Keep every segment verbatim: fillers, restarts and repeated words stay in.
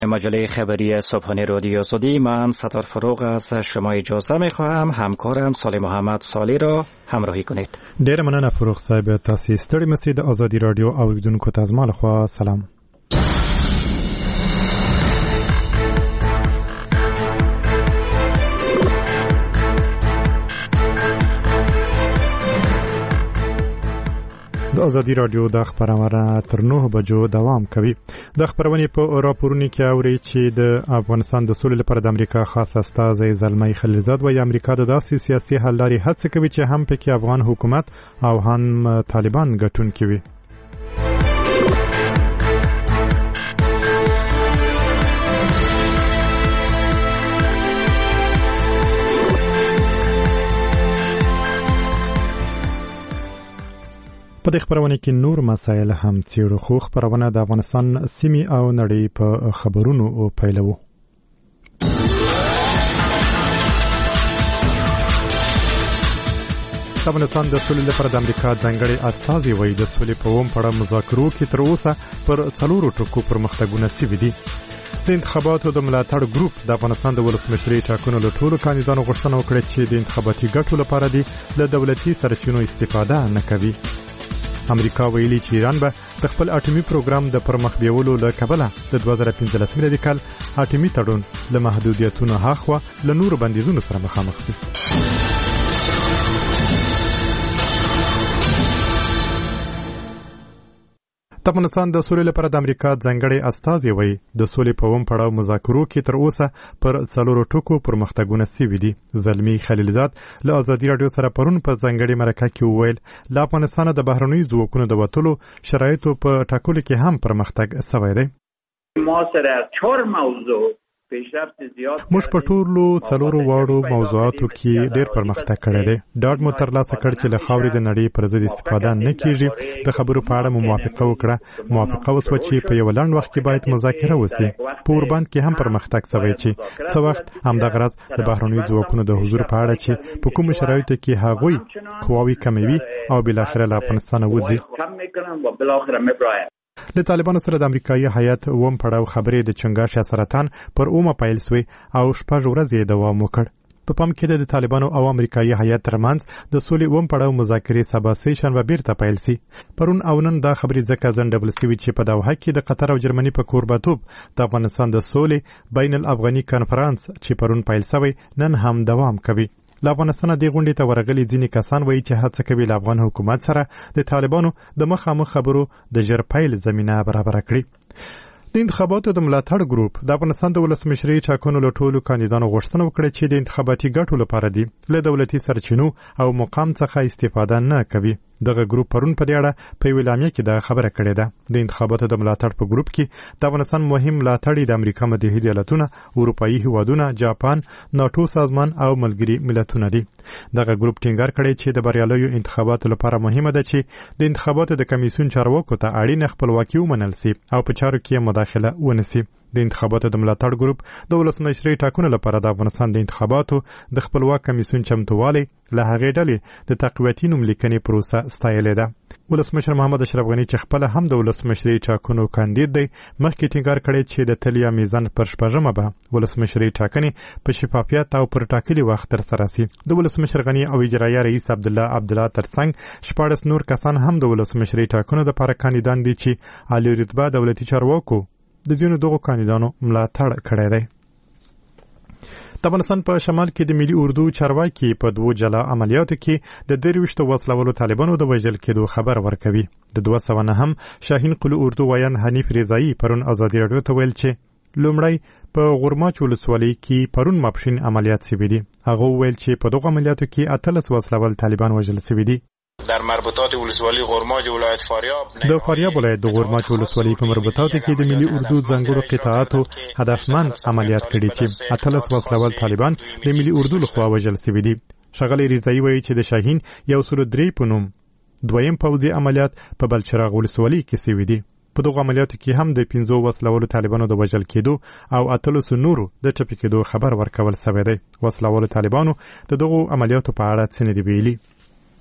مجله خبری صبحانه رادیو آزادی، من ستار فروغ از شما اجازه می خواهم همکارم صالح محمد صالح را همراهی کنید. ډیر مننه فروغ صاحب، تاسو ستړي مسئ د آزادی رادیو اوریدونکو ته زما لخوا سلام. د آزادی رادیو د خبرونه تر نه بجو دوام کوي. د خبرونه په راپورونو کې اوري چې د افغانستان د سولې لپاره د امریکا خاص استازی زلمی خلیلزاد وايي امریکا د داسې سیاسي حل لارې هڅه کوي چې هم پکې افغان حکومت او هم طالبان ګټونکي وي. په دې خبرونه کې نور مسایل هم څیړو، خو خبرونه د افغانستان سیمې او نړۍ په خبرونو او پیلوو. افغانستان د سولې لپاره د امریکا ځانګړي استازي وایي د سولې په اووم پړاو مذاکرو کې تر اوسه پر څلورو ټکو پرمختګونه شوي دي. د انتخاباتو د ملاتړ ګروپ د افغانستان د ولسمشرۍ ټاکنو له ټولو کاندیدانو غوښتنه وکړه چې د انتخاباتي ګټو لپاره دي له دولتي سرچینو استفاده نه کوي. امریکا ویلي چې ایران به د خپل اټومي پروګرام د پرمخ بیولو له کبله د دوه زره پنځلس میلادي کال اټومي تړون له محدودیتونو هاخوا له نورو بندیزونو سره مخامخ شي. د افغانستان د سولې لپاره د امریکا ځانګړي استازي وایي د سولې په اووم پړاو مذاکرو کې تر اوسه پر څلورو ټکو پرمختګونه شوي دي. زلمی خلیلزاد له آزادي رادیو سره پرون په ځانګړي مرکه کې وویل له افغانستان د بهرنیو ځواکونو د وتلو شرایطو په ټاکلو کې هم پرمختګ شوی دی. ما سره چهار موضوع موږ په ټولو څلورو واړو موضوعاتو کې ډېر پرمختګ کړی دی. ډاډ مو ترلاسه کړ چې له خاورې د نړۍ پر ضد استفاده نه کیږي. د خبرو په اړه مو موافقه وکړه. موافقه وسوه چې په یو لنډ وخت کې باید مذاکره وشي. په اوربند کې هم پرمختګ شوی چې څه وخت همدغه راز د بهرنیو ځواکونو د حضور په اړه چې په کومو شرایطو کې هغوی قواوې کموي او بالاخره له افغانستانه وځي. له طالبانو سره د امریکایي هیات اووم پړاو خبرې د چنګاښ سرطان پر اومه پیل شوې او شپږ ورځې دوام وکړ. په پام کې د طالبانو او امریکایي هیات ترمنځ د سولې اووم پړاو مذاکرې سبا سه شنبه بیرته پیل شي. پرون او نن دا خبرې ځکه ځنډول شوې چې په دوحه کې د قطر او جرمني په کوربتوب د افغانستان د سولې بین الافغاني کانفرنس چې پرون پیل شوی نن هم دوام کوي. له افغانستانه دې غونډې ته ورغلي ځینې کسان وایي چې هڅه کوي له افغان حکومت سره د طالبانو د مخامخ خبرو د ژر پیل زمینه برابره کړي. د انتخاباتو د ملاتړ ګروپ د افغانستان د ولسمشرۍ ټاکنو له ټولو کاندیدانو غوښتنه وکړه چې د انتخاباتي ګټو لپاره دي له دولتي سرچینو او مقام څخه استفاده نه کوي. دغه ګروپ پرون په دې اړه په یوه اعلامیه کې دا خبره کړې ده. د انتخاباتو د ملاتړ په ګروپ کې د افغانستان مهم ملاتړي د امریکا متحده ایالاتونه، اروپایي هیوادونه، جاپان، ناټو سازمان او ملګري ملتونه دي. دغه ګروپ ټینګار کړی چې د بریالیو انتخاباتو لپاره مهمه ده چې د انتخاباتو د کمیسیون چارواکو ته اړینه خپلواکي ومنل شي او په چارو کې مداخله ونشي. د انتخاباتو د ملاتړ ګروپ د ولسمشرۍ ټاکنو لپاره د افغانستان د انتخاباتو د خپلواک کمیسیون چمتووالی له هغې ډلې د تقویتي نوملیکنې پروسه ستایلې ده. ولسمشر محمد اشرف غني چې خپل هم د ولسمشرۍ ټاکنو کاندید دی مخکې ټینګار کړی چې د تلیا میزان پر شپږمه به ولسمشرۍ ټاکنې په شفافیت او پر ټاکلي وخت ترسره شي. د ولسمشر غني او اجرایه رئیس عبدالله عبدالله ترڅنګ شپاړس نور کسان هم د ولسمشرۍ ټاکنو لپاره کاندیدان دي چې عالی رتبه دولتي چارواکو د ځینو دغو کاندیدانو ملاتړ کړی دی. د افغانستان په شمال کې د ملي اردو چارواکي په دوو جلا عملیاتو کې د درویشتو وسلوالو طالبانو د وژل کېدو خبر ورکوي. د دوه سوه نهم شاهین قلو اردو ویان حنیف رضایي پرون آزادي رادیو ته ویل چې لومړی په غورماچ ولسوالۍ کې پرون ماپښین عملیات شوي دي. هغه وویل چې په دغو عملیاتو کې اتلس وسلوال طالبان وژل شوي دي. در مربوطات ولسوالی غورماچ ولایت فاریاب د فاریاب ولایت د غورماچ ولسوالی په مربوطاتو کې د ملي اردو ځانګړو قطاعاتو هدفمند عملیات کړي چې اتلس وسلوال طالبان د ملي اردو لخوا وژل شوي دي. ښاغلی رضایي وایي چې د شاهین یو سل درې په نوم دویم پوځي عملیات په بلچراغ ولسوالۍ کې شوي دي. په دغو عملیاتو کې هم د پنځو وسلوالو طالبانو د وژل کېدو او اتلسو نورو د ټپي کېدو خبر ورکول شوی دی. وسلوالو طالبانو د دغو عملیاتو په اړه څه نه دي ویلي.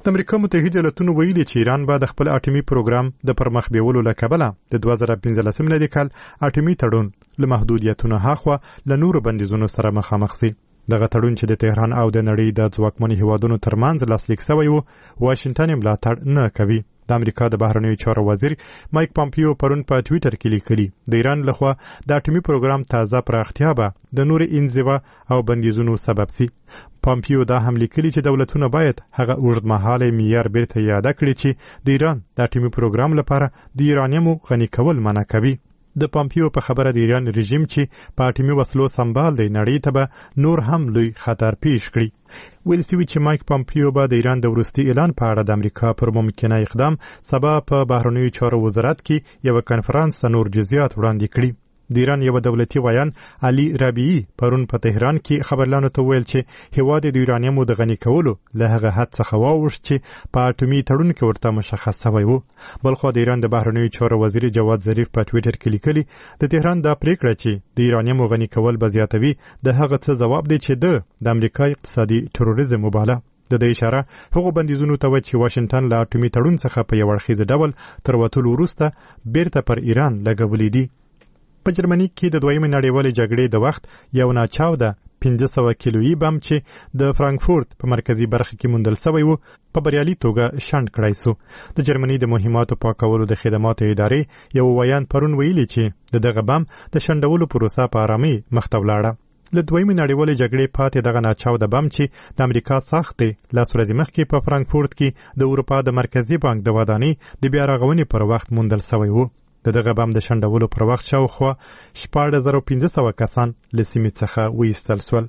د امریکا متحده ایالاتونو ویلي چې ایران به د خپل اټومي پروګرام د پرمخ بیولو له کبله د دوه زره پنځلسم میلادي کال اټومي تړون له محدودیتونو هاخوا له نورو بندیزونو سره مخامخ شي. دغه تړون چې د تهران او د نړۍ د ځواکمنو هیوادونو ترمنځ لاسلیک شوی و، واشنگټن یې ملاتړ نه کوي. د امریکا د بهرنیو چارو وزیر مایک پامپیو پرون په ټویټر کې لیکلي د ایران لخوا د اټومي پروګرام تازه پراختیا به د نور انزوا او بندیزونو سبب سي. پامپیو دا هم لیکلي چې دولتونه باید هغه اوږدمهاله معیار بیرته یاد کړي چې د ایران د اټومي پروګرام لپاره د یورانیمو غني کول منع کوي. د پامپیو په خبره د ایران رژیم چې په اټومي وسلو سمبال دی نړۍ ته به نور هم لوی خطر پیښ کړي. ویل سوي چې مایک پامپیو به د ایران د وروستي اعلان په اړه د امریکا پر ممکنه اقدام سبا په بهرنیو چارو وزارت کې یو کنفرانس نور جزئیات وړاندې کړي. د ایران یو دولتي ویان علي ربیعي پرون په تهران کې خبرلانو ته ویل چې هیواد د یورانیمو د غني کولو له هغه حد څخه واوښت چې په اټومي تړون کې ورته مشخص شوی و. بلخو د ایران د بهرنیو چارو وزیر جواد ظریف په ټویټر کې لیکلي د تهران دا پریکړه چې د یورانیمو غني کول به زیاتوي د هغه څه ځواب دی چې د د امریکا اقتصادي تروریزم وباله. د دې اشاره هغو بندیزونو ته و چې واشنگټن له اټومي تړون څخه په یو اړخیز ډول تر وتلو وروسته بیرته پر ایران لګولې دي. په جرمني کې د دویمې نړیوالې جګړې د وخت یو ناچاوده پنځه سوه کیلویي بم چې د فرانکفورت په مرکزي برخه کې موندل شوی و په بریالي توګه شنډ کړی سو. د جرمني د مهماتو پاکولو د خدماتو ادارې یو ویان پرون ویلي چې د دغه بم د شنډولو پروسه په آرامۍ مخته ولاړه. له دویمې نړیوالې جګړې پاتې دغه ناچاوده بم چې د امریکا ساختې لاس ورځې مخکې په فرانکفورت کې د اروپا د مرکزي بانک د ودانۍ د بیا رغونې پر وخت موندل شوی و. د دغه بم د شنډولو پر وخت شاوخوا شپاړس زره پنځه سوه کسان له سیمې څخه وایستل سول.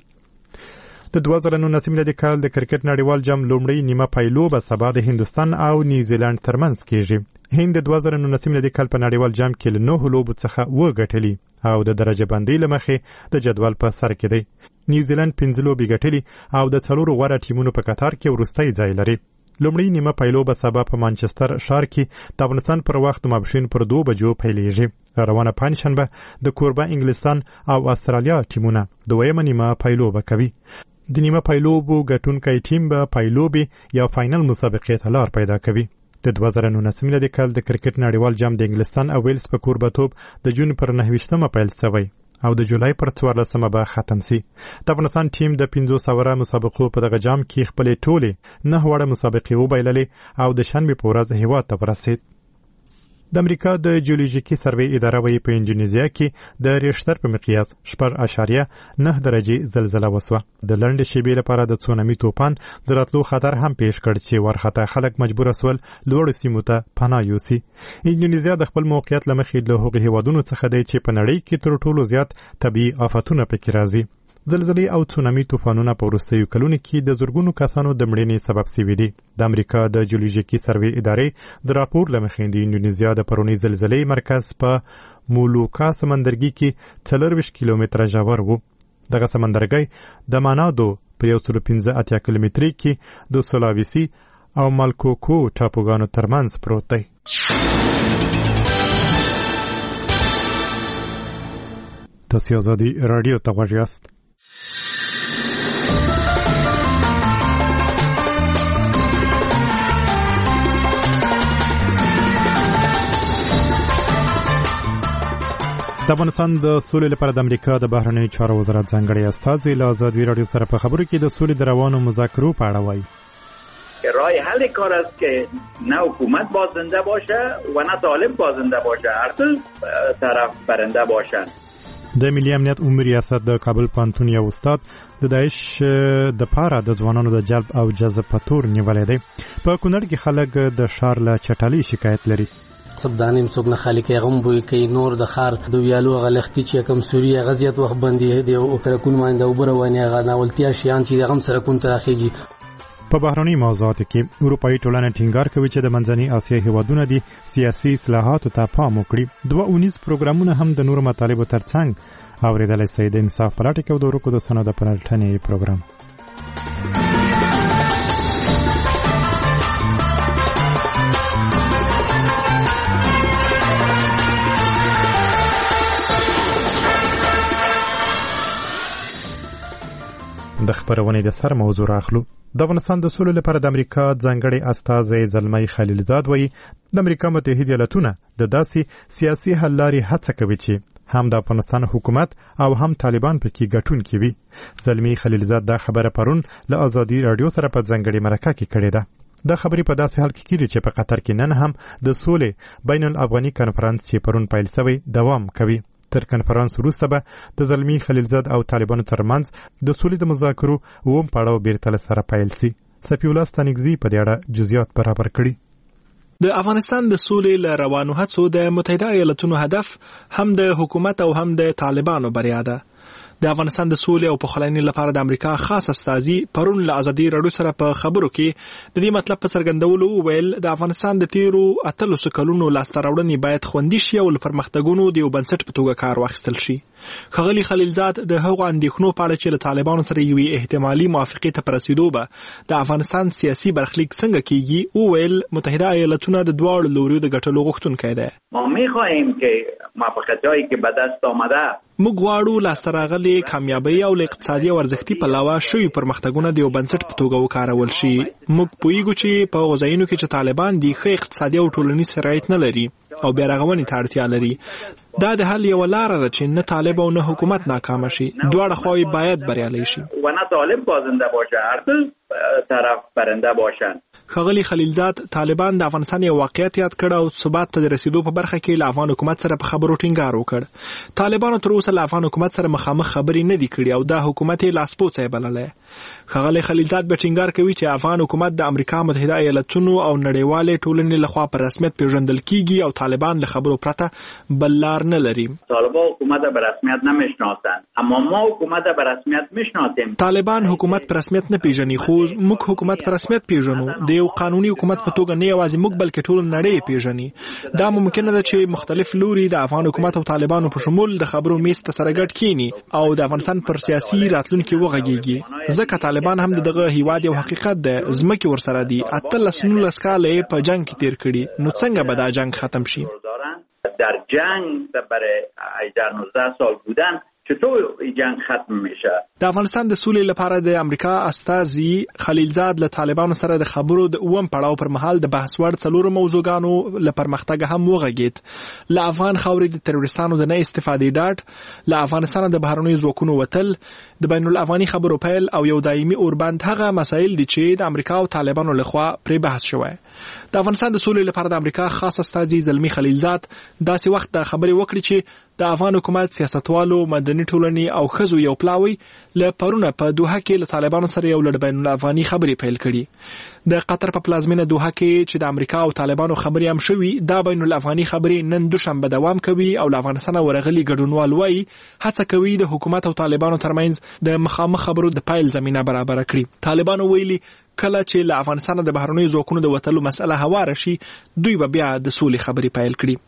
د دوه زره نولسم میلادي کال د کرکټ نړیوال جام لومړۍ نیمه پایلوبه سبا د هندوستان او نیوزیلند ترمنځ کیږي. هند د دوه زره نولسم میلادي کال په نړیوال جام کې له نهو لوبو څخه اووه ګټلي او د درجه بندۍ له مخې د جدول په سر کې دی. نیوزیلند پنځه لوبې ګټلي او د څلورو غوره ټیمونو په کتار کې وروستی ځای لري. لومړی نیمه پایلوبه سبا په مانچستر ښار کې د افغانستان پر وخت ماپښین پر دوه بجو پیلیږي. روانه پنجشنبه د کوربه انګلستان او استرالیا ټیمونه دویمه نیمه پایلوبه کوي. د نیمه پایلوبو ګټونکی ټیم به پایلوبې یا فاینل مسابقې ته لار پیدا کوي. د دوه زره نولسم میلادي کال د کرکټ نړیوال جام د انګلستان او ویلز په کوربهتوب د جون پر نهه ویشتمه پیل شوی او د جولای پر څوارلسمه به ختم سي. د افغانستان ټیم د پنځوس اوره مسابقو په دغه جام کې خپلې ټولې نه وړه مسابقې وبایللې او د شنبې په ورځ هیواد ته ورسېد. د امریکا د جیولوژیکي سروې اداره وایي په انډونیزیا کې د ریشتر په مقیاس شپږ اعشاریه نه درجې زلزله وسوه. د لنډې شیبې لپاره د تسونامي توپان د راتلو خطر هم پیش کړ چې ورخطا خلک مجبور سول لوړو سیمو ته پناه یوسي. انډونیزیا د خپل موقعیت له مخې له هغو هیوادونو څخه دی چې په نړۍ کې تر ټولو زیات طبیعي آفتونه پکې راځي. زلزلې او تسونامي طوفانونه په وروستیو کلونو کې د زرګونو کسانو د مړینې سبب شوي دي. د امریکا د جیولوژیکي سروې ادارې د راپور له مخې د انډونیزیا د پرونۍ زلزلې مرکز په مولوکا سمندرګي کې څلرویشت کیلومتره ژور و. دغه سمندرګی د مانادو په یو سل پنځه اتیا کیلومترۍ کې د سولاویسي او مالکوکو ټاپوګانو ترمنځ پروت دی. تاسو آزادي رادیو ته غوږ یاست. د افغانستان د سولې لپاره د امریکا د بهرنیو چارو وزارت ځانګړی استازی له آزادي رادیو سره په خبرو کې د سولې د روانو مذاکرو په اړه وایي. راه حل کار است که نه حکومت بازنده باشه و نه طالب بازنده باشه، هر دو طرف برنده باشند. د ملي امنیت عمومي ریاست د کابل پوهنتون یو استاد د داعش د پاره د ځوانانو د جلب او جذب په تور نیولې دی. په کونړ کې خلک د ښار له چټلۍ شکایت لري. سبدانیم څوک نه خالق غم بوي کوي نور د خار د ویالو غلختی چې کم سوري غزيت وخت باندې دی او کړه کول مانده وبروانه غناولتیا شیان چې غم سره کون ترخیږي. په بهرنی موضوعاتو کې اروپایي ټولنه ټینګار کوي چې د منځنۍ اسیا هیوادونو دي سیاسي اصلاحاتو ته پام وکړي. دوه اونیز پروګرامونه هم د نورو مطالبو ترڅنګ اوریدلای شي. د انصاف پلاټ کې د ورکو د سند پلټنې پروګرام د خبرونې د سر موضوع راخلو. د افغانستان د سولې لپاره د امریکا ځانګړي استازی زلمی خلیلزاد وایي د امریکا متحده ایالتونه د داسې سیاسي حل لارې هڅه کوي چې هم د افغانستان حکومت او هم طالبان پکې ګټونکي وي. زلمی خلیلزاد دا خبره پرون له ازادي رادیو سره په ځانګړي مرکه کې کړې ده. دا خبرې په داسې حال کې کیږي چې په قطر کې نن هم د سولې بین الافغاني کنفرانس چې پرون پیل شوی دوام کوي. تر کنفرانس وروسته به د زلمی خلیلزاد او طالبانو ترمنځ د سولې د مذاکرو اووم پړاو بیرته سره پیل شي. صفی الله ستانکزي په دې اړه جزئیات برابر کړي. د افغانستان د سولې له روانو هڅو د متحده ایالاتونو هدف هم د حکومت او هم د طالبانو بریا ده. د افغانستان د سولې او پخلاینې لپاره د امریکا خاص استازي پرون له ازادي رادیو سره په خبرو کې د دې مطلب په څرګندولو وویل د افغانستان د تیرو اتلسو کلونو لاسته راوړنې باید خوندي شي او له پرمختګونو د یو بنسټ په توګه کار واخیستل شي. ښاغلي خلیلزاد د هغو اندېښنو په اړه چې له طالبانو سره یوې احتمالي موافقې ته په رسېدو به د افغانستان سیاسي برخلیک څنګه کیږي وویل متحده ایالتونه د دواړو لوریو د ګټلو غوښتونکی دی. ما می‌خواهیم که موافقت‌هایی که به دست آمده موږ غواړو لاسته راغلي کامیابی او اقتصادي او ارزښتي پلوه شوي پرمختګونه د یو بنسټ په توګه وکارول شي. موږ پوهیږو چې په هغو ځایونو کې چې طالبان دي ښه اقتصادي او ټولنیز شرایط نه لري او بیا رغونې ته اړتیا لري. دا د حل یوه لاره ده چې نه طالب او نه حکومت ناکامه شي. دواړه خواوې باید بریالۍ شي و نه طالب بازنده باشه، هر دو طرف برنده باشند. ښاغلي خلیلزاد طالبان د افغانستان یو واقعیت یاد کړ او ثبات ته د رسیدو په برخه کې له افغان حکومت سره په خبرو ټینګار وکړ. طالبانو تر اوسه له افغان حکومت سره مخامخ خبرې نه دي کړې او دا حکومت یې لاسپوڅی بللی. ښاغلي خلیلزاد به ټینګار کوي چې افغان حکومت د امریکا متحده ایالتونو او نړیوالې ټولنې لخوا په رسمیت پیژندل کیږي او طالبان له خبرو پرته بل لار نه لري. طالبان حکومت به رسمیت نمیشناسند، اما ما حکومت به رسمیت میشناسیم. طالبان حکومت په رسمیت نه پیژني، خو موږ حکومت په رسمیت پیژنو. د یو قانوني حکومت په توګه نه یوازې موږ بلکې ټول نړۍ پیژني. دا ممکنه ده چې مختلف لوري د افغان حکومت او طالبانو په شمول د خبرو میز ته سره ګډ کینی او د افغانستان پر سیاسي راتلونکي وغږیږي. ځکه طالبان هم دغه هیواد یو حقیقت ده، ځمکې ورسره دي، اتلس نولس کاله یې په جنگ کې تیر کړي. نو څنګه به دا جنگ ختم شي؟ در جنگ برای هجده نوزده سال بودن چطور این جنگ ختم میشه؟ د افغانستان د سولې لپاره د امریکا استازي خلیلزاد له طالبانو سره د خبرو د اووم پړاو پر مهال د بحث وړ څلورو موضوعګانو له پرمختګ هم وغږېد. له افغان خاورې د تروریستانو د نه استفادې ډاډ، له افغانستان د بهرنیو ځواکونو وتل، د بین الافغاني خبرو پیل او یو دایمي اوربند هغه مسایل دي چې د امریکا او طالبانو لخوا پرې بحث شوی. د افغانستان د سولې لپاره د امریکا خاص استازي زلمی خلیلزاد داسې وخت د خبرې وکړي چې د افغان حکومت سیاستوالو، مدني ټولنې او ښځو یو پلاوی له پرونه په دوحه کې له طالبانو سره یو لړ بین الافغاني خبرې پیل کړي. د قطر په پلازمینه دوحه کې چې د امریکا او طالبانو خبرې هم شوي، دا بین الافغاني خبرې نن دوشنبه دوام کوي او له افغانستان ورغلي ګډونوال وایي هڅه کوي د حکومت او طالبانو ترمنځ د مخامخ خبرو د پیل زمینه برابر کړي. طالبانو ویلي کله چې له افغانستان د بهرنیو ځواکونو د وتلو مسله هواره شي، دوی به بیا د سولې خبرې پیل کړي.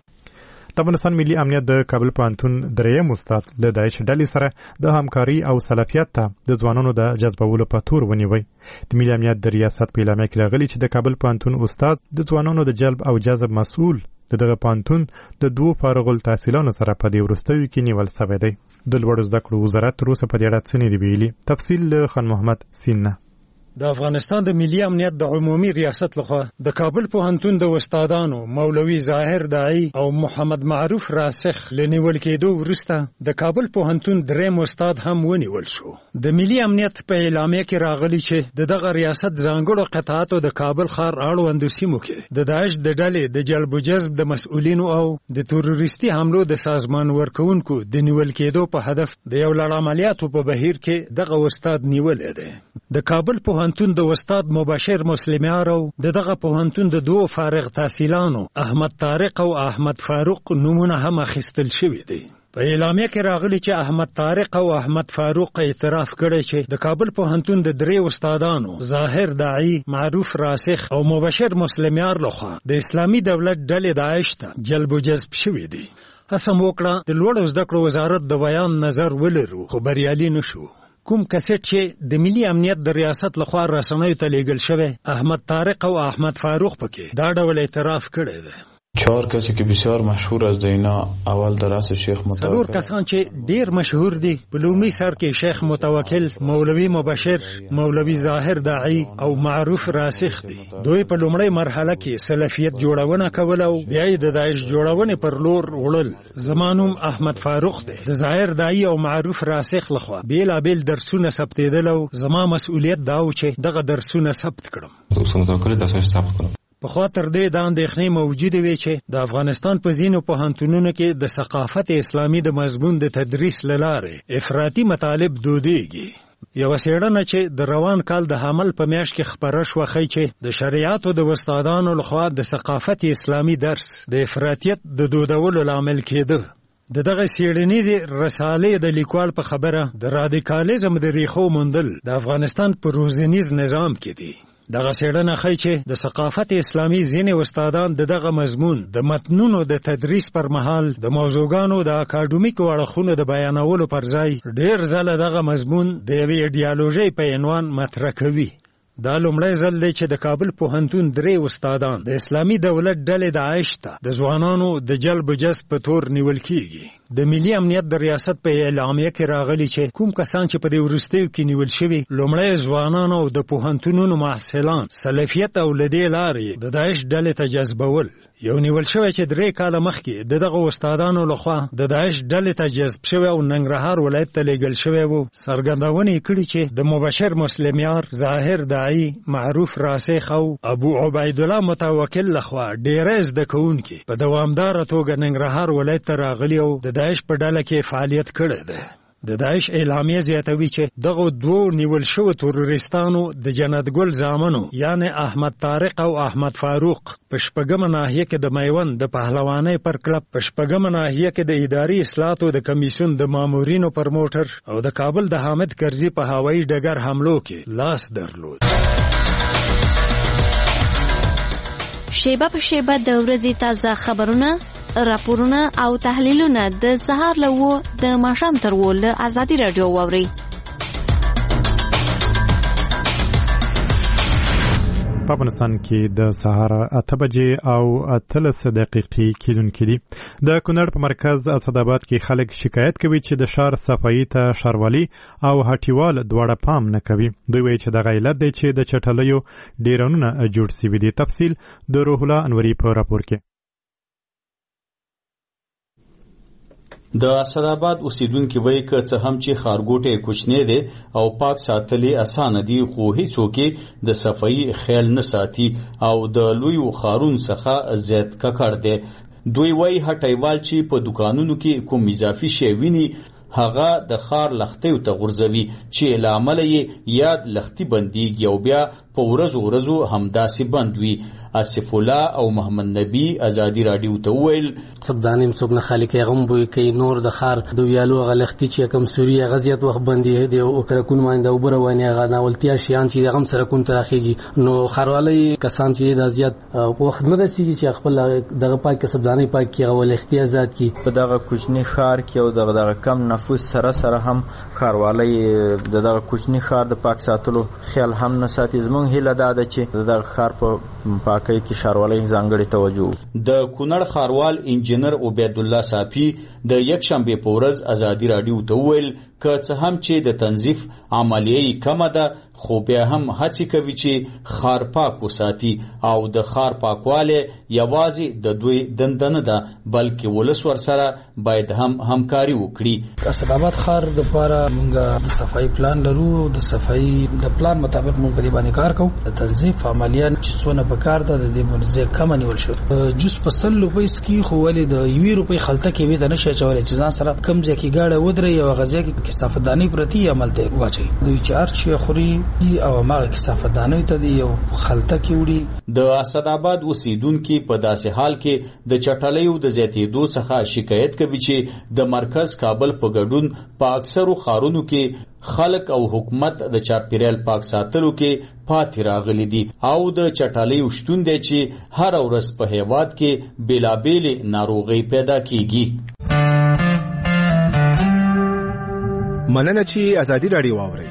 د افغانستان ملي امنیت د کابل پوهنتون دریم استاد له داعش ډلې سره د همکاري او سلفیت ته د ځوانانو د جذبولو په تور ونیوي. د ملي امنیت د ریاست په اعلامیه کې راغلي چې د کابل پوهنتون استاد د ځوانانو د جلب او جذب مسؤل د دغه پوهنتون د دوو فارغ التحصیلانو سره په دې وروستیو کې نیول شوی دی. د لوړو زده کړو وزارت تر اوسه په دې اړه څه نه دي ویلي. تفصیل له خان محمد سینه. د افغانستان د ملي امنیت د عمومي ریاست لخوا د کابل پوهنتون د استادانو مولوي ظاهر داعی او محمد معروف راسخ لنیول کېدو وروسته د کابل پوهنتون دریم استاد هم ونیول شو. د ملي امنیت په اعلامیه کې راغلي چې د دغه ریاست ځانګړو قطعاتو د کابل ښار اړوندو سیمو کې د داعش د ډلې د جلب و جذب د مسؤلینو او د تروریستي حملو د سازمان ورکوونکو د نیول کېدو په هدف د یو لړ عملیاتو په بهیر کې دغه استاد نیولې ده. د کابل پوهنتون د استاد مباشر مسلمیار او د دغه پوهنتون د دوه فارغ تحصیلانو احمد طارق او احمد فاروق نمونه هم اخیستل شوی دی. په اعلامیه کې راغلی چې احمد طارق او احمد فاروق اعتراف کړی چې د کابل پوهنتون د درې استادانو ظاهر داعی، معروف راسخ او مباشر مسلمیار لخوا د اسلامي دولت ډلې داعش ته جلب و جذب شوی دی. هڅه مو وکړه د لوړو زده کړو وزارت د بیان نظر ولرو، خو بریالي نشو. کوم کسټ چې د ملي امنیت د ریاست لخوا رسنیو ته لیږل شوی، احمد طارق او احمد فاروق پکې دا ډول اعتراف کړی دی. چهار کسی که بسیار مشهور از دینا اول در رأس شیخ متوکل څلور کسان چې ډیر مشهور دي په لومړي سر کې شیخ متوکل، مولوي مبشر، مولوي ظاهر داعی او معروف راسخ دي. دوی په لومړی مرحله کې سلفیت جوړونه کول او بیا یې د داعش جوړونې پر لور وړل. زمانوم احمد فاروق دی. د ظاهر داعی او معروف راسخ لخوا بیلابیل درسونه ثبتېدل او زما مسؤلیت دا و چې دغه درسونه ثبت کړم. شیخ متوکل درسونه ثبت کړم. په خوا تر دې د اندېښنې موجودې وي چې د افغانستان په ځینو پوهنتونونو کې د ثقافت اسلامي د مضمون د تدریس له لارې افراطي مطالب دودېږي. یوه څېړنه چې د روان کال د حمل په میاشت کې خپره شوه ښیي چې د شریعتو د استادانو لخوا د ثقافت اسلامي درس د افراطیت د دودولو لامل کېده. د دغه څېړنیزې رسالې د لیکوال په خبره د رادیکالیزم د ریښو موندل د افغانستان په روزنیز نظام کې دي. دغه څېړنه ښیي چې د ثقافت اسلامي ځینې استادان د دغه مضمون د متنونو د تدریس پر مهال د موضوعګانو د اکاډمیکو اړخونو د بیانولو پر ځای ډېر ځله دغه مضمون د یوې ایډیالوژۍ په عنوان مطرح کوي. دا لومړی ځل دی چې د کابل پوهنتون درې استادان د اسلامي دولت ډلې داعش ته د ځوانانو د جلب و جذب په تور نیول کیږي. د ملي امنیت د ریاست په اعلامیه کې راغلي چې کوم کسان چې په دې وروستیو کې نیول شوي لومړی ځوانان او د پوهنتونونو محصلان سلفیت او له دې لارې د داعش ډلې ته جذبول. یو نیول شوی چې درې کاله مخکې د دغه استادانو لخوا د داعش ډلې ته جذب شوی او ننګرهار ولایت ته لیږل شوی و، څرګندونې یې کړي چې د مبشر مسلمیار، ظاهر داعی، معروف راسخ او ابو عبیدالله متوکل لخوا ډېری زده کوونکي په دوامداره توګه ننګرهار ولایت ته راغلي او د داعش په ډله کې فعالیت کړی دی. د داعش اعلامیه زیاتوي چې دغه دوو نیول شوو تروریستانو د جنت ګل زامنو یعنی احمد طارق او احمد فاروق په شپږمه ناحیه کې د میوند د پهلوانۍ پر کلب، په شپږمه ناحیه کې د اداري اصلاحاتو د کمیسیون د مامورینو پر موټر او د کابل د حامد کرزي په هوایي ډګر حملو کې لاس درلود. شیبه په شیبه د ورځې تازه خبرونه، راپورونه او تحلیلونه د سهار له اوه د ماښام تر اوه له ازادي راډیو واورئ. په افغانستان کې د سهار اته بجې او اتلس دقیقې کېدونکې دي. د کونړ په مرکز اسداباد کې خلک شکایت کوي چې د ښار صفایي ته ښاروالي او هټیوال دواړه پام نه کوي. دوی وایي چې دغه علت دی چې د چټلیو ډیرانونه جوړ سوي دي. تفصیل د روح الله انوري په راپور کې. د اسداباد اوسیدونکو وایي که څه هم چې ښارګوټی کوچنی دی او پاک ساتلې اسانه دي، خو هیڅوک د صفایي خیال نه ساتي او د لویو ښارونو څخه زیات ککړ دی. دوی وایي هټیوال چې په دکانونو کې کوم اضافي شی ویني هغه د ښار لښتیو ته غورځوي چې له امله یې یاد لښتي بندیږي او بیا په ورځو ورځو همداسې بند وي. آصف الله او محمد نبی ازادي راډیو ته وویل سبدانیم څوک نه خالي کوي غم بوي کوي نور د خار د ویالو غلختي چې کوم سوري غزيات وخت باندې دی او کړکون باندې وبره وانه غا ناولتیا شیان چې غم سره کون ترخیږي نو خاروالي کسان چې د ازيات وخت نه رسیږي چې خپل دغه پاک سبداني پاک کې غلختي آزاد کی په دغه کوچني خار کې او دغه دغه کم نفوس سره سره هم خاروالي دغه کوچني خار د پاک ساتلو خیال هم نه ساتي. زمونږ هیله دا ده چې دغه خار په کوي کې ښاروالۍ ځانګړې توجه. د کونړ ښاروال انجینر عبید الله صافي د یک شنبې په ورځ ازادي راډیو ته وویل که څه هم چې د تنظیف عملیه کمه ده خو بیا هم هڅې کوي چې ښار پاک وساتي او د ښار پاکواله یوازې د دوی دنده نه ده بلکې ولس ورسره باید هم همکاري وکړي. اسداباد ښار دپاره موږ د صفایي پلان لرو. د صفایي د پلان مطابق موږ په دې باندې کار کوو. د تنظیف عملیه چې څونه په کار ده د دې مرزه کم نیول شو. جوس په سل روپۍ سکی خو ولې د یوې روپۍ خلطه کې وې د نشه چولې چې ځان سره کم ځای کې گاډه ودرې او غزا کې کثافتداني پرتی عمل ته واچي. دوی چې ارچ خوري او ماغه کثافتداني ته دی یو خلطه کې وړي. د اسداباد اوسیدونکو په داسې حال کې د چټلیو د زیاتېدو څخه شکایت کوي چې د مرکز کابل په ګډون په اکثرو ښارونو کې خلک او حکومت د چاپیریال پاک ساتلو کې پاتې راغلي دي او د چټلیو شتون دی چې هر ورځ په هیواد کې بیلابېلې ناروغۍ پیدا کیږي. مننه چې ازادي راډیو واورئ.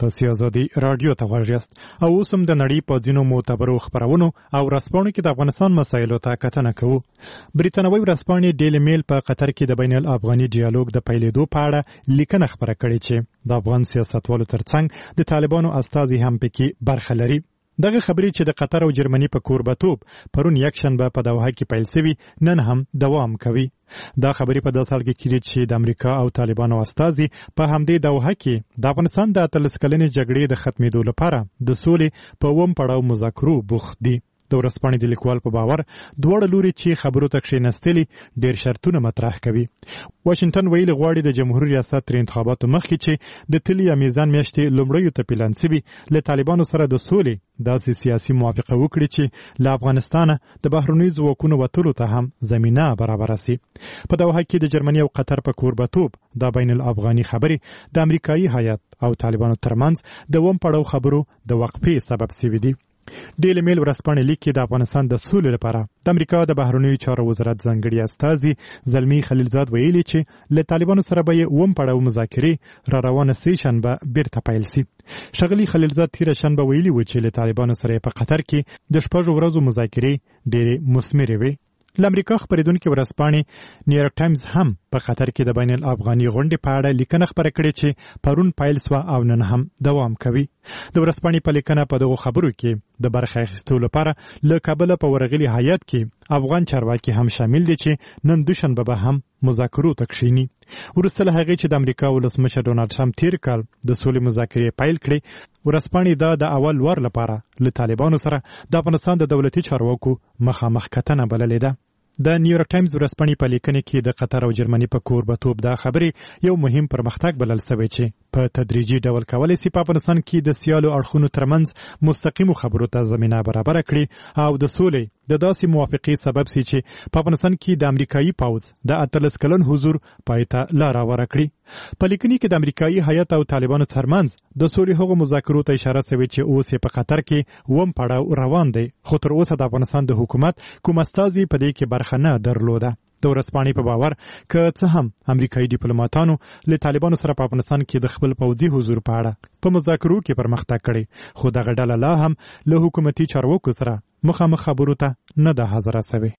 تاسو آزادي رادیو ته ورغاست او اوس هم د نړۍ په ځینو معتبرو خبرونو او ورځپاڼو کې د افغانستان مسایلو ته کتنه کوو. بریتانوي ورځپاڼې ډیلی میل په قطر کې د بین الافغاني ډیالوګ د پیلېدو په اړه لیکنه خبره کړې چې د افغان سیاستوالو ترڅنګ د طالبانو استازي هم پکې برخه لري. دغه خبرې چې د قطر او جرمني په کوربتوب پرون یک شنبه په دوحه کې پیل شوي نن هم دوام کوي. دا خبرې په داسې حال کې کېږي چې د امریکا او طالبانو استازي په همدې دوحه کې د افغانستان د اتلس کلنې جګړې د ختمېدو لپاره د سولې په اووم پړاو مذاکرو بوخت دي. د ورځپاڼې د لیکوال په باور دواړه لوري چې خبرو ته کښېنستلي ډېر شرطونه مطرح کوي. واشنګټن ویلي غواړي د جمهوریت ریاست تر انتخاباتو مخکې چې د تلې یا میزان میاشتې لومړیو ته پلان شوي له طالبانو سره د سولې داسې سیاسي موافقه وکړي چې له افغانستانه د بهرنیو ځواکونو وتلو ته هم زمینه برابره سي. په دوحه کې د جرمني او قطر په کوربتوب د بین الافغاني خبرې د امریکایي هیات او طالبانو ترمنځ د اووم پړاو خبرو د وقفې سبب شوي دي. ډیلی میل ورځپاڼې لیکي د افغانستان د سولې لپاره د امریکا د بهرنیو چارو وزارت ځانګړي استازي زلمی خلیلزاد ویلي چې له طالبانو سره به یې اووم پړاو مذاکرې را روانه سې شنبه بیرته پیل سي. ښاغلي خلیلزاد تیره شنبه ویلي و چې له طالبانو سره په قطر کې د شپږو ورځو مذاکرې ډېرې مثمرې وې. له امریکا خپرېدونکې ورځپاڼې نیویارک ټایمز هم په قطر کې د بین الافغاني غونډې په اړه لیکنه خپره کړې چې پرون پیل سوه او نن هم دوام کوي. د ورځپاڼې په لیکنه په دغو خبرو کې د برخه اخیستو لپاره له کابله په ورغلي هیات کې افغان چارواکي هم شامل دي چې نن دوشنبه به هم مذاکرو ته کښیني. وروسته له هغې چې د امریکا ولسمشر ډونالډ ټرمپ تیر کال د سولې مذاکرې پیل کړې، ورځپاڼې دا د اول وار لپاره له طالبانو سره د افغانستان د دولتي چارواکو مخامخ کتنه بللې ده. د نیویارک ټایمز ورځپاڼې په لیکنه کې د قطر او جرمني په کوربتوب دا خبرې یو مهم پرمختګ بلل شوی چې په تدریجي ډول کولی شي په افغانستان کې د سیالو اړخونو ترمنځ مستقیمو خبرو ته زمینه برابره کړي او د سولې د داسې موافقې سبب شي چې په افغانستان کې د امریکایي پوځ د اتلس کلن حضور پای ته لار هواره کړي. په لیکنې کې د امریکایي هیات او طالبانو ترمنځ د سولې هغو مذاکرو ته اشاره شوې چې اوس یې په قطر کې اووم پړاو روان دی، خو تر اوسه د افغانستان د حکومت کوم استازي په دې کې برخه نه درلوده. د ورځپاڼې په باور که څه هم امریکایي ډیپلوماتانو له طالبانو سره په افغانستان کې د خپل پوځي حضور په اړه په مذاکرو کې پرمختګ کړی، خو دغه ډله لا هم له حکومتي چارواکو سره مخامخ خبرو ته نه ده حاضره شوې.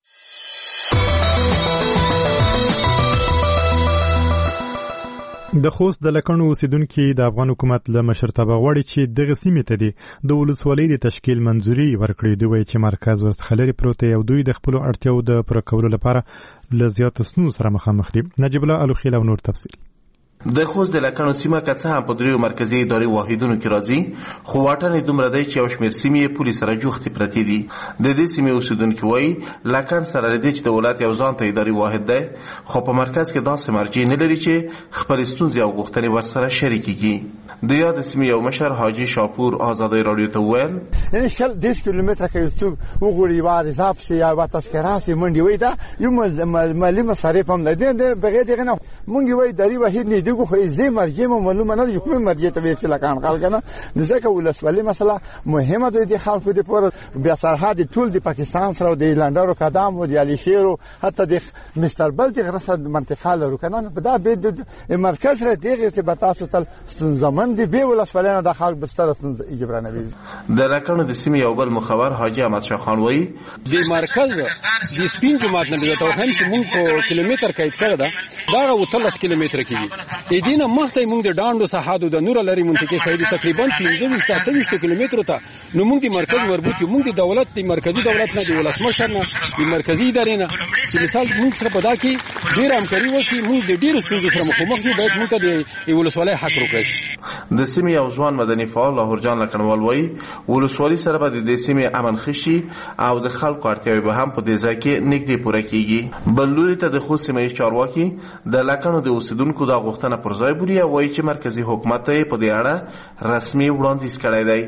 د خوست د لکڼو اوسیدونکي د افغان حکومت له مشرتابه غواړي چې دغه سیمې ته دي د ولسوالۍ د تشکیل منظوري ورکړي. دوی وایي چې مرکز ورڅخه لرې پروت دی او دوی د خپلو اړتیاو د پوره کولو لپاره له زیاتو ستونزو سره مخامخ دي. نجیب الله الوخیل او نور تفصیل. د خوست د لکڼو سیمه که څه هم په دریو مرکزي اداري واحدونو کې راځي، خو واټن یې دومره دی چې یو شمېر سیمې یې پولې سره جوختې پرتې دي. د دې سیمې اوسیدونکي وایي لکڼ سره له دې چې د ولایت یو ځان ته اداري واحد دی، خو په مرکز کې داسې مرجع نه لري چې خپلې ستونزې او غوښتنې ورسره شریکې کړي. د یاد سیمې یو مشر حاجي شاپور آزادۍ راډیو ته وویل یعنې شل دېرش کیلومتره که یو څوک وګوري یوه ریزاب شي یا یوه تذکره شي منډې وایي دا یو مالي مصارف هم لري. بغیر دغه نه مونږ وایي اداري واحد نه دی، خو دې مرجع مو معلومه نه ده چې کومې مرجع ته ویل چې لکان خلک نه نو ځکه ولسوالي مسله مهمه ده د خلکو دپاره. بیا سرحد ټول د پاکستان سره او د ایلانډر او قدم او د علیشیر او حتی د مستر بل د غره سره منطقه لرو که نه دا به د مرکز سره دغې ارتباطات تل ستونزمن دي. بې ولسوالۍ نه د خلک به ستره ستونزه جبرانوي. د لکڼو د سیمې یو بل مخبر حاجي احمدشاه خان وایي د مرکز د سپین جومات نه د توهم چې مونږ په کیلومتر قید کړی ده دا اوولس کیلومتره کېږي. د دې نه مخته مونږ د ډانډو څخه د نور لري منطقې سایډ تقریبا پنځه ویشت اته ویشت کیلومترو ته نو مونږ د مرکز مربوط یو. مونږ د دولت د مرکزی دولت نه د ولسمشر نه د مرکزی ادارې نه چې مثال مونږ سره په دا کې ډېر همکاري وکړي. مونږ د ډېرو ستونزو سره مخامخ یو، باید مونږ ته د ولسوالۍ حق ورکړی شي. د سیمې یو ځوان مدني فعال لاهورجان لکڼوال وایي ولسوالي سره به د دې سیمې امن ښه شي او د خلکو اړتیاوې به هم په دې ځای کې نږدې پوره کېږي. بل لوري ته د خوست سیمه ییز چارواکي د لکڼو د اوسیدونکو دا غوښتنه پر ځای بولي او وایي چې مرکزي حکومت ته په دې اړه رسمي وړاندیز کړی دی.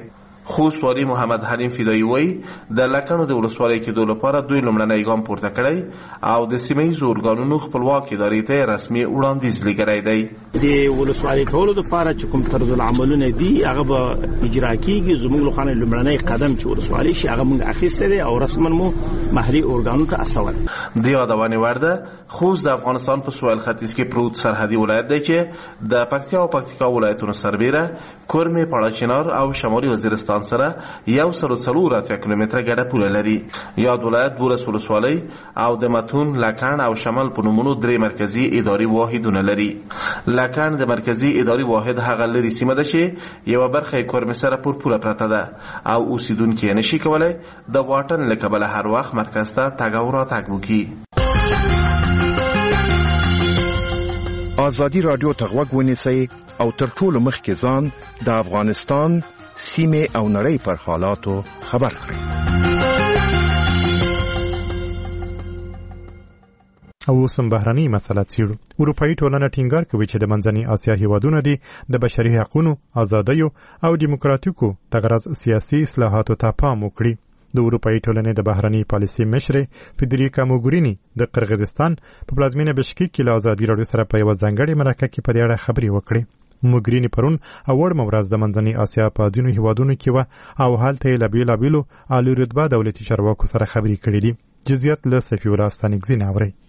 خوست والي محمد حلیم فدایي وایي د لکڼو د ولسوالۍ کېدو لپاره دوی لومړنی ګام پورته کړی او د سیمه ییزو ارګانونو خپلواک ادارې ته رسمي وړاندیز لګړی دی. د ولسوالۍ ټولو لپاره چې کوم طرز العملونه دي هغه به اجرا کیږي. زموږ لخوا لومړنی قدم چې ولسوالۍ شي هغه موږ اخیستی دی او رسما مو محلي ارګانونو ته استول. د یادونې وړ ده خوست د افغانستان په سویل ختیځ کې پروت سرحدي ولایت دی چې د پکتیا او پکتیکا ولایتونو سربیره کورمې، پاړاچینار او شمالي وزیرستان سره یو سل او څلور اتیا کیلومتره ګډه پوله لري. یاد ولایت دولس ولسوالۍ او د متون، لکن او شمال په نومونو درې مرکزي اداري واحدونه لري. لکن د مرکزي اداري واحد هغه لري سیمه ده چې یو برخه کورمې سره پر پوله پرته ده او اوسیدونکي نشي کولای د واټن له کبله هر وخت مرکز ته تګ او راتګ وکړي. آزادی رادیو ته غوږ ونیسئ او تر ټولو مخکې ځان د افغانستان سیمه او نړۍ پر حالاتو خبر کړئ. او اوسم بهرنۍ مسله څیړو. اروپایي ټولنه ټینګار کوي چې د منځنۍ اسیا هیوادونه دي د بشري حقوقو، ازادیو او دیموکراتیکو تغرض سیاسي اصلاحاتو ته پام وکړي. د اروپایي ټولنې د بهرنۍ پالیسي مشر فدریکا موګورینی د قرغیزستان په پلازمینه بشکیک کې له ازادي راډیو سره په یو ځانګړي مرکه کې په دې اړه خبرې وکړې. موګرینی پرون اوړ مورز د منځنۍ اسیا په ځینو هیوادونو کې و او هلته یې له بېلابېلو عالي رتبه دولتي چارواکو سره خبرې کړې دي. جزئیات له صفي الله ستانکزي نه اورئ.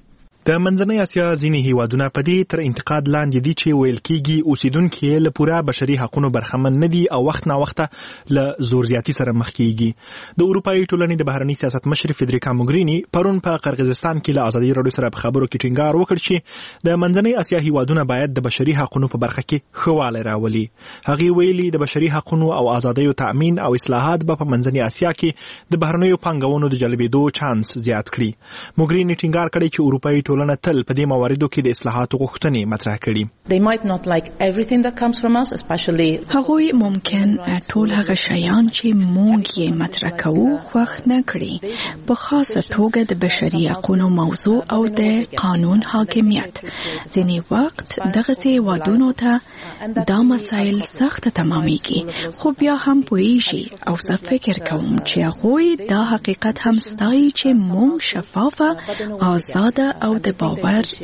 د منځنۍ اسیا ځینې هیوادونه په دې تر انتقاد لاندې دي چې ویل کېږي اوسیدونکي له پوره بشري حقوقو برخمن نه دي او وخت نا وخت له زور زیاتی سره مخ کېږي. د اروپایي ټولنې د بهرني سیاست مشر فدریکا موګرینی پرون په قرغیزستان کې له ازادي راډیو سره په خبرو کې ټینګار وکړ چې د منځنۍ اسیا هیوادونه باید د بشري حقوقو په برخه کې ښه والی راولي. هغې ویلي د بشري حقوقو او ازادیو تأمین او اصلاحات به په منځنۍ اسیا کې د بهرنیو پانګونو د جلبېدو چانس زیات کړي. موګرینی ټینګار کړی چې اروپایي ټولنه تل په دې مواردو کې د اصلاحاتو غوښتنې مطرح کړي. They might not like everything that comes from us, especially هغوی ممکن ټول هغه شیان چې موږ یې مطرح کوو خوښ نه کړي، په خاصه توګه د بشري حقوقو موضوع او د قانون حاکمیت. ځینې وخت دغسې هیوادونو ته دا مسایل سخت تمامیږي، خو بیا هم پوهیږي او زه فکر کوم چې هغوی دا حقیقت هم ستایي چې موږ شفافه، آزاده او د باور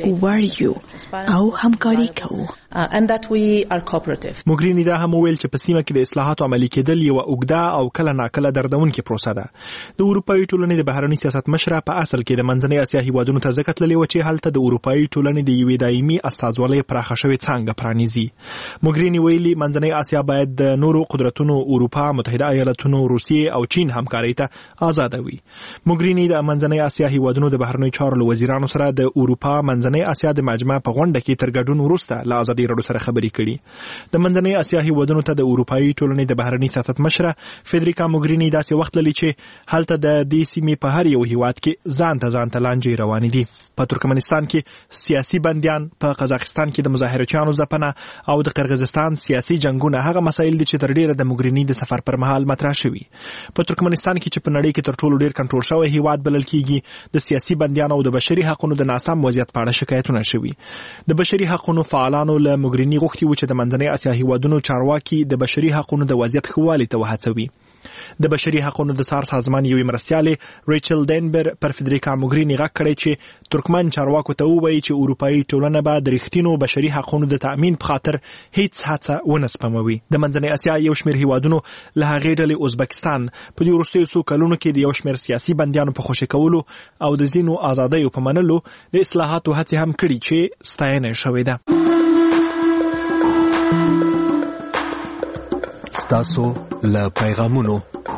وړ یو او همکاري کوو. and that we are cooperative. موګرینی دا هم ویل چې په سیمه کې د اصلاحاتو عملي کېدل یو اوږده او کله ناکله دردونکې پروسه ده. د اروپایي ټولنې د بهرني سیاست مشره په اصل کې د منځنۍ اسیا هیوادونو ته ځکه تللې وه چې هلته د اروپایي ټولنې د یوې دایمي استازولۍ پراخه شوې څانګه پرانیزي. موګرینی ویلي منځنۍ اسیا باید د نورو قدرتونو اروپا، متحده ایالاتونو، روسیې او چین همکارۍ ته آزاده وي. موګرینی د منځنۍ اسیا هیوادونو د بهرنیو چارو وزیرانو سره د اروپا منځنۍ اسیا د مجمع په غونډه کې تر ګډون وروسته له ازادي راډیو سره خبرې کړي. د منځنۍ اسیا هیوادونو ته د اروپایي ټولنې د بهرني سیاست مشره فدریکا موګرینی داسې وخت لري چې هلته د دې سیمې په هر یو هیواد کې ځان ته ځان ته لانجې روانې دي. په ترکمنستان کې سیاسي بندیان، په قزاقستان کې د مظاهرچیانو ځپنه او د قرغیزستان سیاسي جنګونه هغه مسایل دي چې تر ډیره د موګرینی د سفر پر مهال مطرح شوي. په ترکمنستان کې چې په نړۍ کې تر ټولو ډیر کنټرول شوی هیواد بلل کېږي، د سیاسي بندیانو او د بشري حقوقو د ناسم وضعیت په اړه شکایتونه شوي. د بشري حقوقو فعالانو له موګرینی غوښتي و چې د منځنۍ اسیا هیوادونو چارواکي د بشري حقوقو د وضعیت ښه والي ته وهڅوي. د بشري حقوقو د سار سازمان یوې مرستیالې ریچل ډینبر پر فدریکا موګرینی غږ کړی چې ترکمن چارواکو ته ووایي چې اروپایي ټولنه به د رښتینو بشري حقوقو د تأمین په خاطر هیڅ هڅه ونه سپموي. د منځنۍ اسیا یو شمېر هیوادونو له هغې ډلې ازبکستان په دې وروستیو څو کلونو کې د یو شمېر سیاسي بندیانو په خوشي کولو او د ځینو ازادیو په منلو د اصلاحاتو هڅې هم کړي چې ستاینه شوې ده. ستاسو له پیغامونو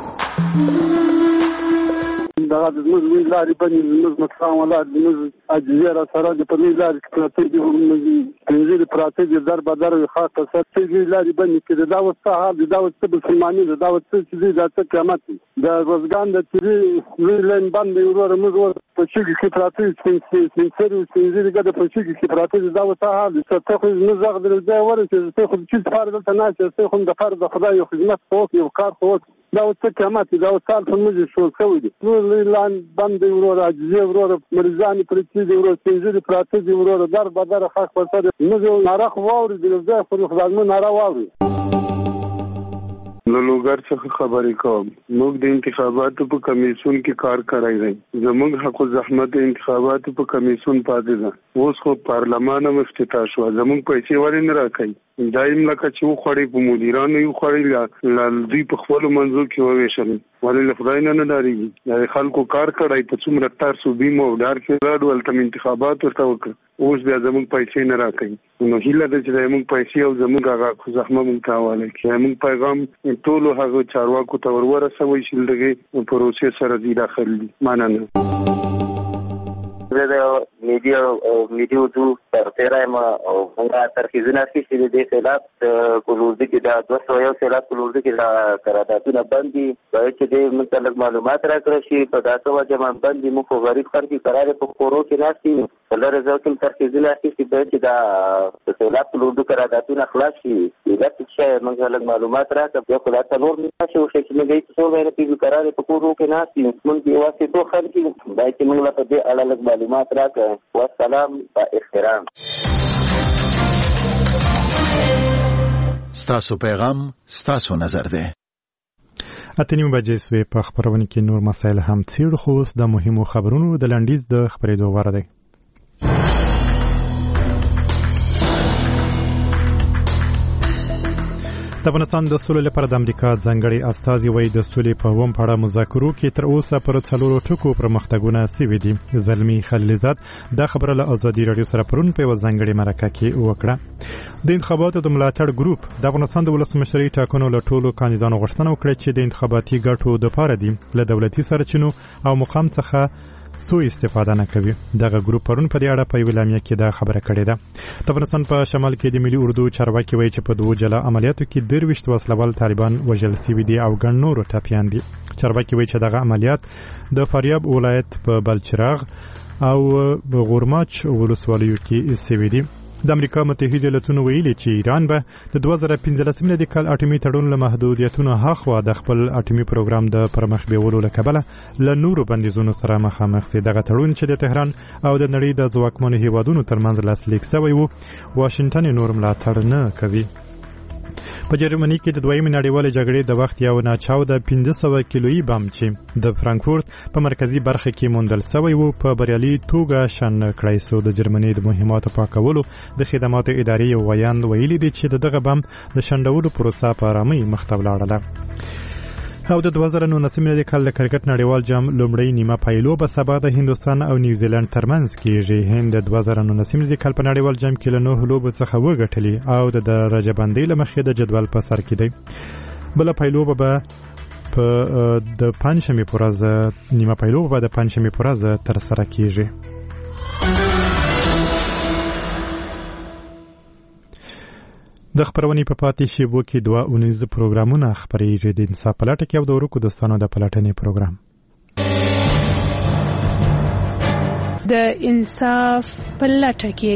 دغه د زموږ وی لارې باندې زموږ مقام ولادت زموږ عجیزه را سره د پنځه لارې کې پراته دي، پنځه پراته دي در بدر خاص څه چې لارې باندې کې دا وسه حال دا وسه مسلمانۍ دا وسه چې دا څه قیامت د روزګان د تیری ویلن باندې ورور موږ په شګي کې پراته دي، سنسر او سنځري ګډه په شګي کې پراته دي، دا وسه حال څه خو نه زغ د ځای ورته څه خو چې فار دلته نه څه خو د فرض خدای خدمت کوي یو کار کوي، دا وسه قیامت دا وسه په موږ شو کوي دي. لان باندې ورور عجیزه ورور مرزان پرتی دی ورور سنځري پراته دي ورور در بدر خاص ورته موږ نارخ واوري د ځای خو خدای مو نارا واوري. له لوګر څخه خبرې کوم. موږ د انتخاباتو په کمیسیون کې کار کوي دی. زموږ حق الزحمت انتخاباتو په کمیسیون پاتې ده. اوس خو پارلمان هم افتتاح شو. زموږ پیسې ولې نه راکوي؟ دایم لکه چې وخوړې په مدیرانو یو خوړې لا دوی په خپل منځو کې وویشل. ولې له خدای نه نه ډارېږي؟ د خلکو کار کړی په څومره تار صوبې مو ډار کې راډو ولته انتخابات ورته وکړ. اوس بیا زموږ پیسې نه راکوي. نو هیله ده چې زموږ پیسې او زموږ هغه زحمت مونږ ته حواله کړي. زموږ پیغام ټولو هغه چارواکو ته ورورسوي چې دغه پروسې سره دي داخل دي. مننه. زه د میډیا او میډیا اردو سرتیری یم او موږ ترخیصونه اخیستي دي. سیلاب کلورزي کې دا دوه سوه یو سیلاب کلورزي کې دا قراردادونه بند دي. باید چې دې موږ ته لږ معلومات راکړه شي. په داسې وجه باندې بند دي. موږ خو غریب خلک یو قرار په کورو کې ناست یو. په لرې ځایو کې ترخیصونه اخیستي. باید چې دا د سیلاب کلورزي قراردادونه خلاص شي. دا څه موږ لږ معلومات راکړه. بیا خو دا څلور میاشتې وشوې چې موږ هېڅ څو مهینې پرې قرار په کورو کې ناست یو. موږ یوازې څو خلک یو. باید چې موږ له په دې اړه لږ معلومات راکړه. والسلام با احترام. ستاسو پیغام ستاسو نظر ده. اتنیم بجې سوې په خبرونه کې نور مسایل هم څیړو. خو د مهمو خبرونو د لنډیز د خبرېدو وړ دی. د افغانستان د سولې لپاره د امریکا ځانګړي استازي وایي د سولې په اووم پړاو مذاکرو کې تر اوسه پر څلورو ټکو پرمختګونه شوي دي. زلمي خلیلزاد دا خبره له ازادي راډیو سره پرون په یوه ځانګړې مرکه کې وکړه. د انتخاباتو د ملاتړ ګروپ د افغانستان د ولسمشرۍ ټاکنو له ټولو کاندیدانو غوښتنه وکړه چې د انتخاباتي ګټو دپاره دي له دولتي سرچینو او مقام څخه سو استفاده نه کوي. دغه ګروپ پرون په دې اړه په یوه اعلامیه کې دا خبره کړې ده. د افغانستان په شمال کې د ملي اردو چارواکي وایي چې په دوو جلا عملیاتو کې درویشت وسلوال طالبان وژل شوي دي او ګڼ نور ټپیان دي. چارواکي وایي چې دغه عملیات د فاریاب ولایت په بلچراغ او غورماچ ولسوالیو کې شوي دي. د امریکا متحده ایالاتونو ویلي چې ایران به د دوه زره پنځلسم میلادي کال اټومي تړون له محدودیتونو هاخوا د خپل اټومي پروګرام د پرمخ بیولو له کبله له نورو بندیزونو سره مخامخ شي. دغه تړون چې د تهران او د نړۍ د ځواکمنو هیوادونو ترمنځ لاسلیک شوی و، واشنګټن یې نور ملاتړ نه کوي. په جرمني کې د دویمې نړیوالې جګړې د وخت یو ناچاو د پنځه سوه کیلویي بم چې د فرانکفورت په مرکزي برخه کې موندل شوی و په بریالي توګه شن کړی سو. د جرمني د مهماتو پاکولو د خدماتو ادارې یو ویاند ویلي دی چې د دغه بم د شنډولو پروسه په آرامۍ مخته ولاړله. او د دوه زره نولسم میلادي کال د کرکټ نړیوال جام لومړۍ نیمه پایلو به سبا د هندوستان او نیوزیلند ترمنځ کېږي. هند د دوه زره نولسم میلادي کال په نړیوال جام کې له نهو لوبو څخه وګټلې او د درجه بندۍ له مخې د جدول په سر کې دی. بله پایلو به په د پنجشنبې په ورځ نیمه پایلو به د پنجشنبې په ورځ ترسره کېږي. د خبرونې په پاتې شیبو کې دوه اونیز پروګرامونه خپرېږي. د انصاف په لټه کې او د ورکو دوستانو د پلټنې پروګرام. د انصاف په لټه کې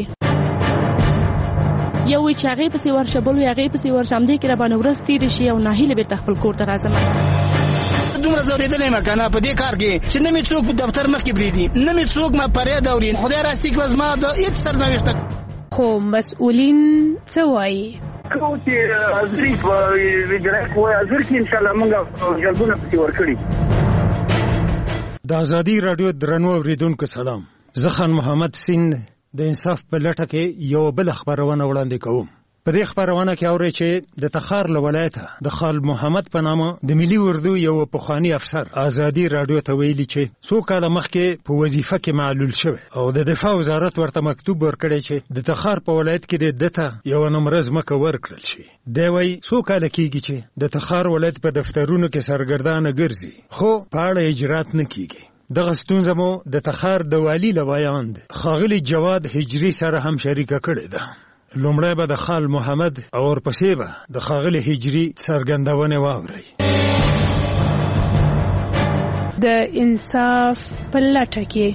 یو وی چې هغې پسې ورشه، بل وی هغې پسې ورشه، همدې کې راباندې ورځ تېرې شي او ناهیله بېرته خپل کور ته راځم. دومره ځورېدلی یم که نه په دې کار کې چې نه مې څوک دفتر مخکې پرېږدي، نه مې څوک ما فریاد اوري. خدای راستي کې به زما د هېڅ سرنوشته خو مسؤلین څه وایي؟ کوم چې حاضري په اجرایه کې وایي حاضر کړي انشاءالله موږ جلبونه پسې ورکړي. د ازادي راډیو درنو اورېدونکو سلام. زه خان محمد سین د انصاف په لټه کې یو بل خبرونه وړاندې کوم. په دې خبرونه کې اوري چې د تخار له ولایته د خال محمد په نامه د ملي اردو یو پخوانی افسر ازادي راډیو ته ویلي چې څو کاله مخکې په وظیفه کې معلول شوی او د دفاع وزارت ورته مکتوب ورکړی چې د تخار په ولایت کې د دته یو نمبر ځمکه ورکړل شي. دی وایي څو کاله کېږي چې د تخار ولایت په دفترونو کې سرګردانه ګرځي خو په اړه اجرات نه کېږي. دغه ستونزه مو د تخار د والي له ویاند ښاغلي جواد هجري سره هم شریکه کړې ده. لومړی به د خال محمد او ورپسې به د ښاغلي هجري څرګندونې واورئ. د انصاف په لټه کې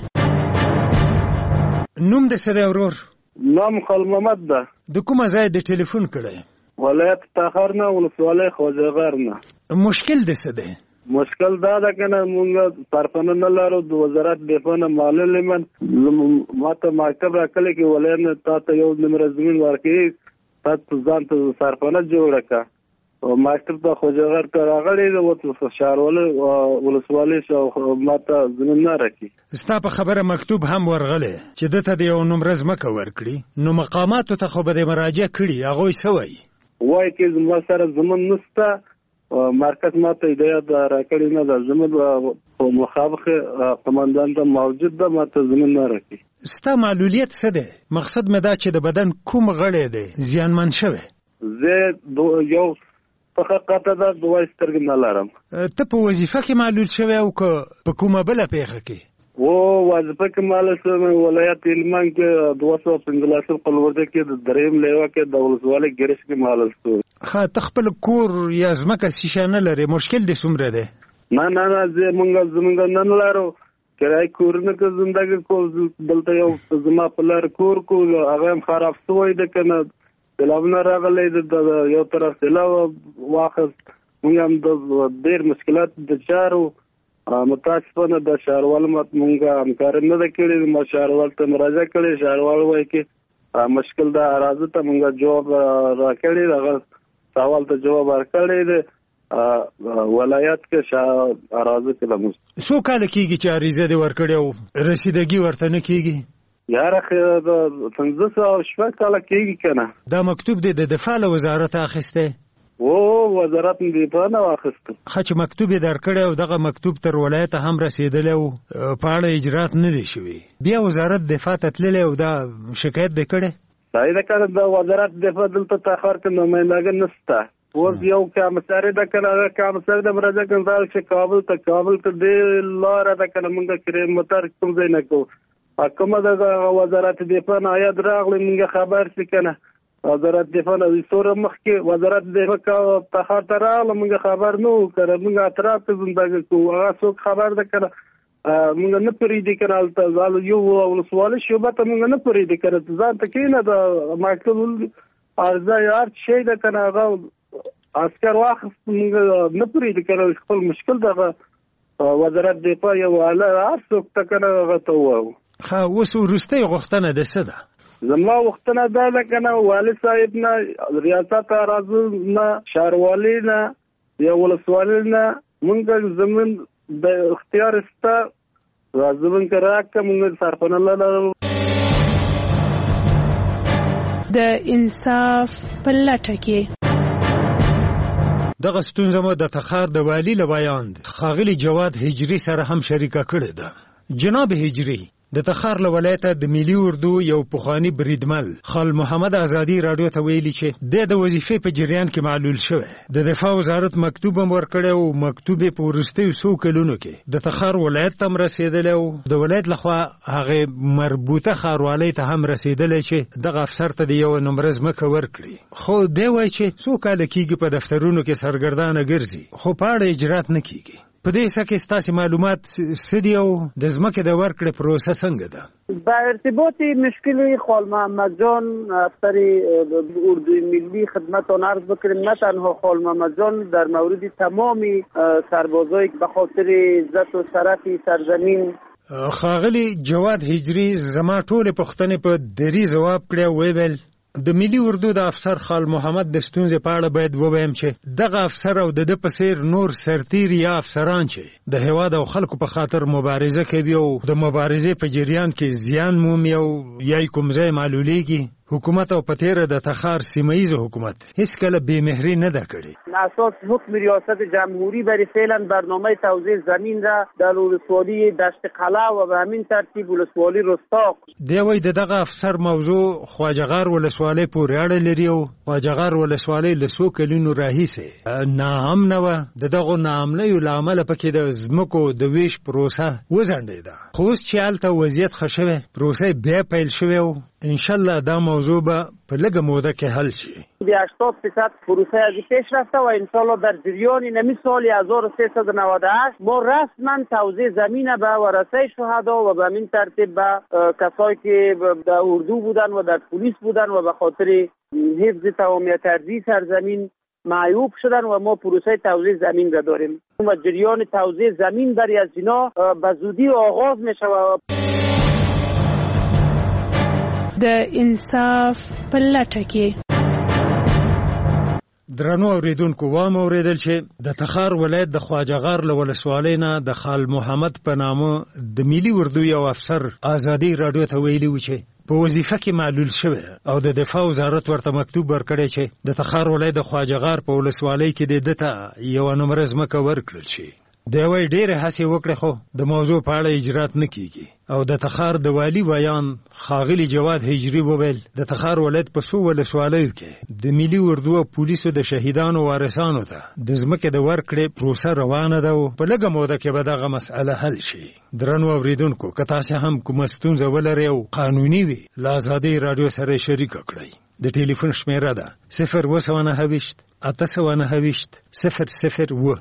نوم د څه دی ورور؟ نام خال محمد ده. د کومه ځای د ټلیفون کړی؟ ولایت تخار نه، ولسوالۍ خواجهغر نه. مشکل د څه دی؟ مشکل دا ده که نه مونږ سرپنه نه لرو. د وزارت دفاع نه معلول یم. ما ته مکتب راکلی کې ولایت نه تا ته یو نمره زمین ورکوي، تا ته ځان ته سرپنه جوړه کړه. ماستر ته خوجغر ته راغلی د وته شهرواله ولسوالۍ سره ماته زمين نه راکې. ستا په خبره مکتوب هم ورغله چې دته د یو نمبر ځمکه ورکړي، نو مقاماتو ته خو به د مراجعه کړي، هغه یې سوي وای کې زما سره زمون نسته، مرکز ماته هدایت راکړی نه ده، زمون په مخابخه قومندان ته موجود ده، ماته زمون نه راکې. ستا معلولیت څه ده؟ مقصد مې دا چې د بدن کوم غړی دی زیانمن شوی؟ زه یو په حقیقت دا دوه سترګې نه لرم. ته په وظیفه کې معلول شوی او که په کومه بله پیښه کې؟ و وظیفه کې معلول شوی ولایت هلمند کې دوه سوه پنځلسم قلورده کې د دریم لیوه کې د ولسوالۍ ګرش کې معلول شوی. ښه ته خپل کور یا ځمکه شیشه نه لرې، مشکل دې څومره دی؟ نه نه نه زه مونږ زمونږ نه لرو، کرایه کورونه کې زندګي کو، دلته یو زما په لار کور کو، هغه هم خراب شوی دی که نه سیلابونه راغلی د یو طرف سیلاب واخیست. موږ هم د ډېر مشکلات د چارو متاسفانه د ښاروال موږ همکاري نه ده کړې، ما ښاروال ته مراجعه کړې، ښاروال وایي کې مشکل د اراضي ته موږ جواب راکړی، هغه سوال ته جواب ورکړی دی، ولایت کې اراضي کې لمس څو کاله کېږي چې عریضه دې ورکړې او رسیدګي ورته نه کېږي؟ یاره پنځه سوه شپږ کاله کېږي که نه. دا مکتوب دې د دفاع له وزارت اخیستی؟ او وزارت دفاع نه واخیسته. ښه چې مکتوب یې درکړی او دغه مکتوب تر ولایته هم رسېدلی او په اړه اجرات نه دی شوي، بیا وزارت دفاع ته تللی او دا شکایت دی کړی؟ صحیح ده که نه، د وزارت دفاع دلته تاخر کې نمایندګي نشته. اوس یو کامساري ده که نه، هغه کامساري د مراجعه کنټرول چې کابل ته کابل ته دې لاره ده که نه، موږ کریم موټر کوم ځای نه کوو. کومه د وزارت دفاع نه آیات راغلی موږ خبر شي که نه، وزارت دفاع نه سوره مخکې وزارت دفاع تخار ته راغله موږ خبر نه وو که نه، موږ اطراف ته زندګي کوو، هغه څوک خبر ده که نه، موږ نه پرېږدي که نه، هلته یو ولسوالۍ شعبه ته موږ نه پرېږدي که نه، ځان ته کښېنه د مکتوب عرضه یا هر شی ده که نه، هغه عسکر واخیست، موږ نه پرېږدي که نه، خپل مشکل دغه وزارت دفاع یو والا هر څوک ته که نه هغه ته ووایو. ښه اوس وروستۍ غوښتنه دې څه ده؟ زما غوښتنه دا ده که نه، والي صاحب نه، ریاست اراضو نه، ښاروالۍ نه، یا ولسوالۍ نه، مونږ زمون د اختیار شته، زمون که راکړه مونږ سرپنه نه لرو. د انصاف په لټه کې دغه ستونزه مو د تخار د والي له بیان ښاغلي جواد هجري سره هم شریکه کړې ده. جناب هجري د تخار له ولایته د ملي اردو یو پخوانی بریدمل خال محمد ازادي رادیو ته ویلي چې د د وظیفې په جریان کې معلول شوی. د دفاع وزارت مکتوب هم ورکړی او مکتوب یې په وروستیو څو کلونو کې د تخار ولایت ته هم رسېدلی او د ولایت لخوا هغې مربوطه ښاروالۍ ته هم رسېدلی چې دغه افسر ته د یوه نمره ځمکه ورکړي. خو دی وایي چې څو کاله کېږي په دفترونو کې سرګردانه ګرځي، خو په اړه اجرات نه کېږي. په دې څه کې ستاسې معلومات څه دي او د ځمکې د ورکړې پروسه څنګه ده؟ با ارتباط مشکل خال محمد جان افسر اردوی ملی خدمتان عرض بکنیم. نه تنها خال محمد جان در مورد تمامی سربازایی که به خاطر عزت و شرف سرزمین. ښاغلي جواد هجري زما ټولې پوښتنې په دري ځواب کړې او ویل د ملي اردو د افسر خال محمد د ستونزې په اړه باید ووایم چې دغه افسر او د ده په څیر نور سرتیر یا افسران چې د هېواد او خلکو په خاطر مبارزه کوي او د مبارزې په جریان کې زیان مومي او یا یې کوم ځای معلولیږي، حکومت او په تیره د تخار سیمه‌ایز حکومت هیڅکله بېمهري نه ده کړې. اساس حکم ریاست جمهوری برای فعلا برنامه توزیع زمین را در ولسوالی دشت قلعه و به همین ترتیب ولسوالی رستاق. دی وایي د دغه افسر موضوع خواجهغار ولسوالۍ پورې اړه لري او خواجهغار ولسوالۍ له څو کلونو راهیسې ناامنه وه. د دغو ناامنیو له امله پکې د ځمکو د ویش پروسه وځنډېده. خو اوس چې هلته وضعیت ښه شوی، پروسه بیا پیل شوې او انشالله دا موضوع به په لږه موده کې حل شي. د هشتاد فیصد پروسه از پیش رفته و انشالله در جریان نمی سال هزار و سیصد و نود و هشت ما رسما توزیع زمین به ورثه شهدا و به همین ترتیب به کسایی که در اردو بودن و در پلیس بودن و به خاطر حفظ تمامیت ارضی سرزمین معیوب شدن و ما پروسه توزیع زمین را داریم و جریان توزیع زمین برای از اینا به زودی آغاز می شود. د انصاف په لټه کې درنو اوریدونکو وام اوریدل چې د تخار ولایت د خواجهغار له ولسوالۍ نه د خال محمد په نامه د ملي اردو یو افسر ازادي رادیو ته ویلي و چې په وظیفه کې معلول شوی او د دفاع وزارت ورته مکتوب ورکړی چې د تخار ولایت د خواجهغار په ولسوالۍ کې د دته یو نمبر ځمکه ورکړل شي. د وای ډېر هڅې وکړې خو د موضوع په اړه اجرات نه کیږي او د تخار د والی بیان خاغلی جواد هجری وویل د تخار ولایت په څو ولسوالیو کې د ملي اردو او پولیسو د شهیدانو وارثانو ته د ځمکې د ورکړې پروسه روانه ده او په لږه موده کې به دغه مسأله حل شي. درنو اوریدونکو که تاسو هم کومه ستونزه ولرئ او قانوني وي له ازادي رادیو سره شریک کړئ. د ټلیفون شمیره ده صفر اووه سوه نهه ویشت اته سوه نهه ویشت صفر صفر اووه.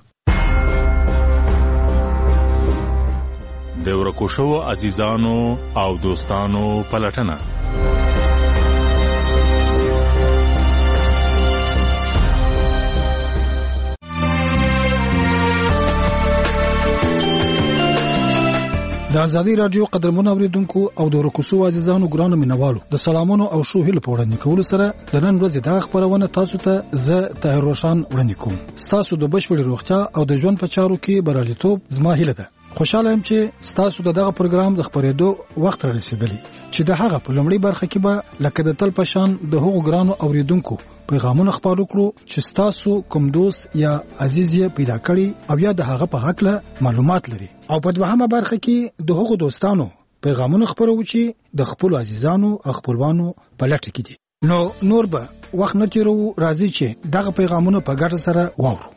د ورکو شوو عزیزانو او دوستانو پلټنه. د ازادي رادیو قدرمنو اوریدونکو او د ورکو شوو عزیزانو ګرانو مینوالو د سلامونو او شو هیله په وړاندې کولو سره د نن ورځې د خبرونه تاسو ته زه طاهر روشن وړاندې کوم. تاسو د بشپړ روغتیا او د ژوند په چارو کې بریالیتوب زما هیله ده. خوشاله یم چې تاسو دغه پروګرام د خبرېدو وخت را رسیدلی چې د هغه په لومړی برخه کې به لکه د تل پشان د هغو ګرانو اوریدونکو پیغامونه خپاره کړو چې تاسو کوم دوست یا عزیز یې پیدا کړی او یا د هغه په حق له معلومات لري او په دوهمه برخه کې د هغو دوستانو پیغامونه خپرو چې د خپل عزیزانو او خپلوانو په لټه کې دي. نو نور به وخت نه تیرو راځي چې دغه پیغامونه په ګډه سره واورو.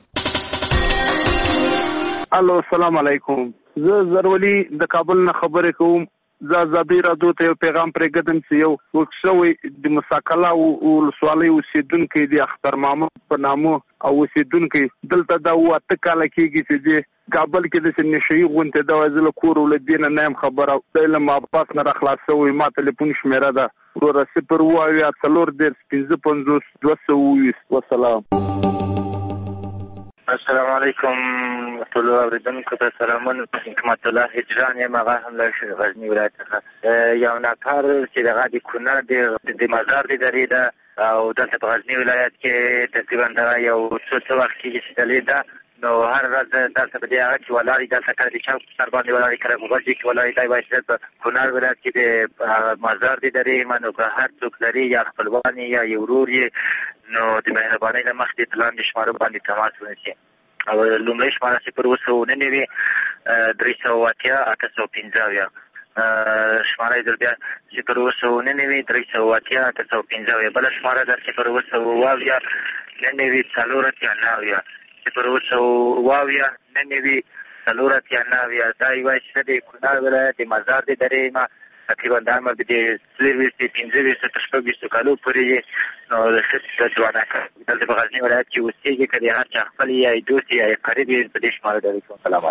الو السلام علیکم. زه زرولي د کابل نه خبرې کوم. زه ازادي رادیو ته یو پیغام پرېږدم چې یو وکښوي د مساکلا ولسوالۍ اوسېدونکی د اختر محمد په نامه او اوسېدونکی دلته دا واته کاله کېږي چې د کابل کې د نشئی غونډې د وزل کور ولدین نه هم خبره د علم اباس نه راخلاصوي. ما ټلیفون شمیره ده ورو صفر اووه څلور دېرش پنځه پنځوس دوه سوه اووه. والسلام. السلام علیکم ټول اوریدونکو ته سلامونه. حکمت الله هجران یم، هغه هم له غزني ولایت څخه. یو نفر چې دغه د کونړ د مزار د درې ده او دلته په غزني ولایت کې تقریبا دغه یو څو څه وخت کېږي چې دلې ده. نو هر ورځ دلته په دې هغه چې ولاړې دلته کله د چوک سر باندې ولاړې کله په غوږ کې ولاړې دی باید په کونړ ولایت کې د مزار د درې منو که هر څوک لري یا خپلوان یا یو ورور یې نو د مهربانۍ نه مخکې د لاندې شمارو باندې تماس ونیسي. او لومړی شماره صفر اووه سوه نهه نوي درې سوه اتیا اته سوه پنځه اویا. شماره یې در بیا صفر اووه سوه نهه نوي درې سوه اتیا اته سوه پنځه اویا. بله شماره ده صفر اووه سوه اووه اویا نهه نوي څلور اتیا نهه اویا. صفر اووه سوه اووه اویا نهه نوي څلور اتیا نهه اویا. دا یوه چې د کونړ ولایت د مزار د درې ما تقریبا د عمر د څلورویشتو پنځه تر شپږویشتو کالو پورې نو د ښځې ځوانه دلته په غزني ولایت کې اوسېږي. که د هر چا خپل یا دوست یا قریب یې په دې شماره ډالۍ کوم. السلام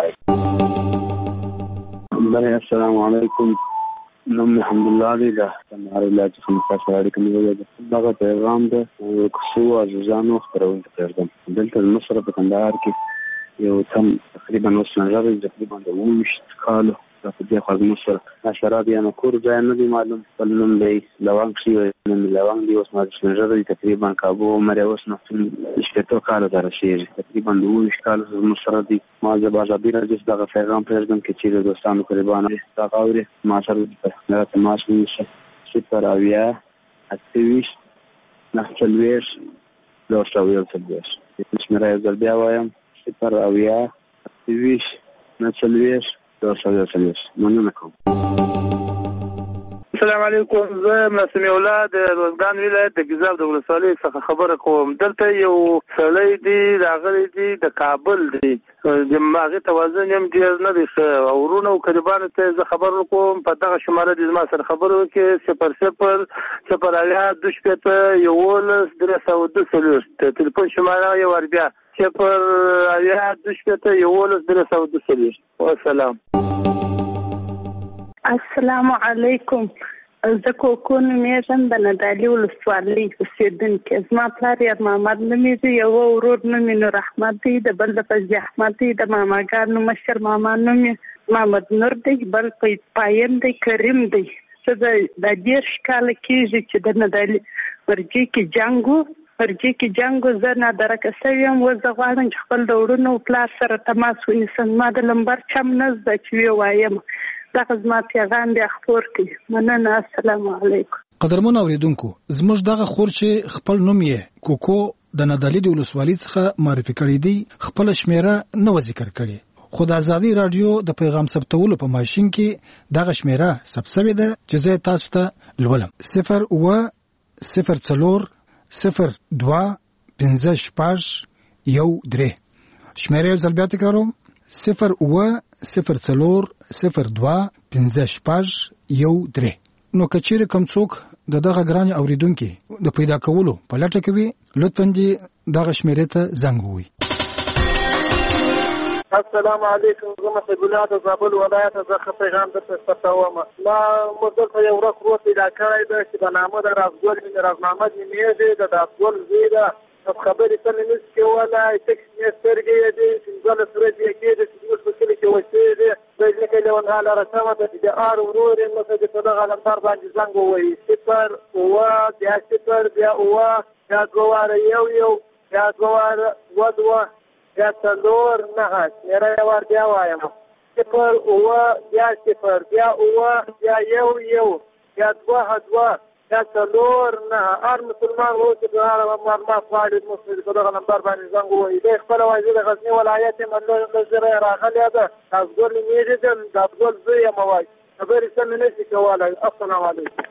علیکم. بله السلام علیکم. نوم مې حمدالله دی د کندهار ولایت څخه مو سره اړیکه نیولې ده. دغه پیغام د ورکشو عزیزانو خپرونې ته پرېږدم. دلته زموږ سره په کندهار کې یو تم تقریبا اوس نظر تقریبا د اووه ویشت کالو په دې خوا زموږ سره حشرات یا کور ځای نه دی معلوم. خپل نوم دی لونګ شي، نوم لونګ دی. اوس ما د شنژر دی تقریبا کابو عمر یې اوس نه شپېتو کالو ته رسېږي. تقریبا د اووه ویشت کالو زموږ سره دی. ما زه به ازادي رادیو دغه پیغام پرېږدم که چېرې دوستانو قریبانو دغه اوري ما سره دغه تماس ونیسي. صفر اویا اته ویشت نهه څلوېښت دوه سوه یو څلوېښت. شمېره یو ځل بیا وایم صفر اویا اته ویشت نهه څلوېښت دوه سوه یو څلوېښت. مننه کوم. السلام علیکم. زه معصوم الله د روزګان ولایت د ګیزاب د ولسوالۍ څخه خبره کوم. دلته یو سړی دی راغلی دی د کابل دی. د هغې توازن یم ډېر نه دی ښه او وروڼو او قریبانو ته زه خبر وکړم په دغه شماره دې زما سره خبرې وکړې صفر صفر صفر اویا دوه شپېته یولس درې سوه دوه څلوېښت. تلیفون شماره یو وار بیا صفر اویا دوه شپېته یولس درې سوه دوه څلوېښت. والسلام. السلام علیکم. زه کوکو نومېږم د ندالي ولسوالۍ اوسېدونکې. زما پلار یار محمد نومېږي، یوه ورور نوم یې نور احمد دی، د بل د فضلي احمد دی، د ماماګانو مشر ماما نوم یې محمد نور دی، بل پایم دی کریم دی. څه د دېرش کاله کېږي چې د ندالي ورجې کې جنګ و فرجي کې جنگ و زه نادرکه شوې یم. اوس زه غواړم چې خپل د وروڼو پلار سره تماس ونیسم. ما د لمبر چم نه زده چې ووایم. دغه زما پیغام بیا خپور کړي. مننه. السلام علیکم. قدرمن اوریدونکو، زموږ دغه خور چې خپل نوم یې کوکو د نادعلي د ولسوالۍ څخه معرفي کړی دی، خپل شمیره نه ذکر کړي، خو د ازادي رادیو د پیغام ثبتولو په ماشین کې دغه شمیره ثبت شوې ده چې زه تاسو ته لولم. صفر اوه صفر څلور صفر دوه پنځه شپږ یو درې. شمیره یو ځل بیا تکراروم: صفر اوه صفر څلور صفر دوه پنځه شپږ یو درې. نو کچېرې کوم څوک د دغه ګران اوریدونکو د پیدا کولو په لټه کې وي، لطفاً دې دغه شمیرې ته زنګ ووهئ. السلام علیکم. زه محب الله د زابل ولایت څخه پیغام درته ستوم. ما مدته یو ورځ وروسته پیدا کړی ده چې په نامه د رازګل مې راز محمد نومیږي، د رازګل زوی ده. خبرې ته مې نشي کولی. ټکس مې سترګې یې دي، پنځلس ورځې یې کېږي چې زموږ په کلي کې اوسېږي. بجلیکه لیونهاله رسمه ده چې د آر ورور یې مته د په دغه لمبر باندې زنګ ووهي: صفر اوه بیا صفر بیا اوه بیا دوه واره یو یو بیا دوه واره دوه دوه بیا څلور نهه. شمېره یې وار بیا وایم: صفر اوه بیا صفر بیا اوه بیا یو یو بیا دوه دوه بیا څلور نهه. هر مسلمان و چې په هغه معلومات غواړي زموږ په دغه لمبر باندې زنګ ووهي. دی خپله وایي زه د غزني ولایت یم، له زره یې راغلی ده. د افضل نومېږي ده، د افضل زوی یم وایي. خبرې سمې نشي کولی. السلام علیکم.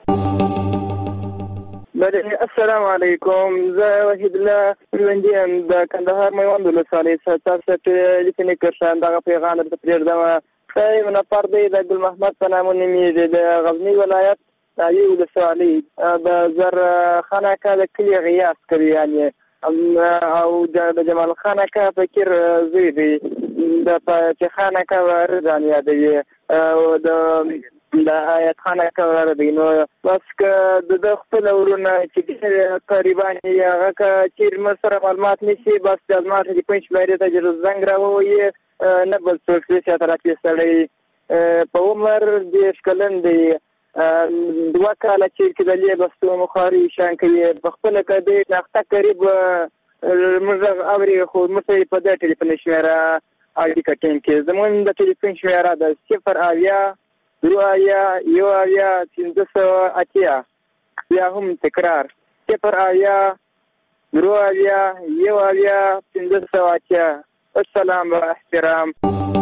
بله، السلام علیکم. زه وحید الله ژوندي یم د کندهار میوند ولسوالۍ څخه. تاسو ته لیکنې کړم دغه پیغام درته پرېږدم. ښه نفر دی د ګل محمد په نامه نومېږي، د غزني ولایت دایي ولسوالۍ د زر خان اکا د کلي غیاس کوي، یعنې او د جمال خان اکا فکر زوی دی. د فتح خان اکا رضان یادوي او د د آیت خان اکا ورده. نو بس که د خپل ورونه چې قریبان یې هغه که چېرې موږ سره معلومات نشي، بس د زما ته د پنج شمېرې ته چې زنګ راووهي، نه بل څوک دی چې طرفي سړی په عمر دېرش کلن دی. دوه کاله چې کېدلې بس مخاري شان کوي. په خپله که دی ناخته قریب موږ اوري، خو موږ ته یې په دې ټلیفون شمېره اړیکه ټینګ کړي. زموږ د ټلیفون شمېره ده صفر اویا دوه اویا یو اویا پنځه سوه اتیا. بیا هم تکرار: صفر اویا دوه اویا یو اویا پنځه سوه اتیا. السلام و احترام.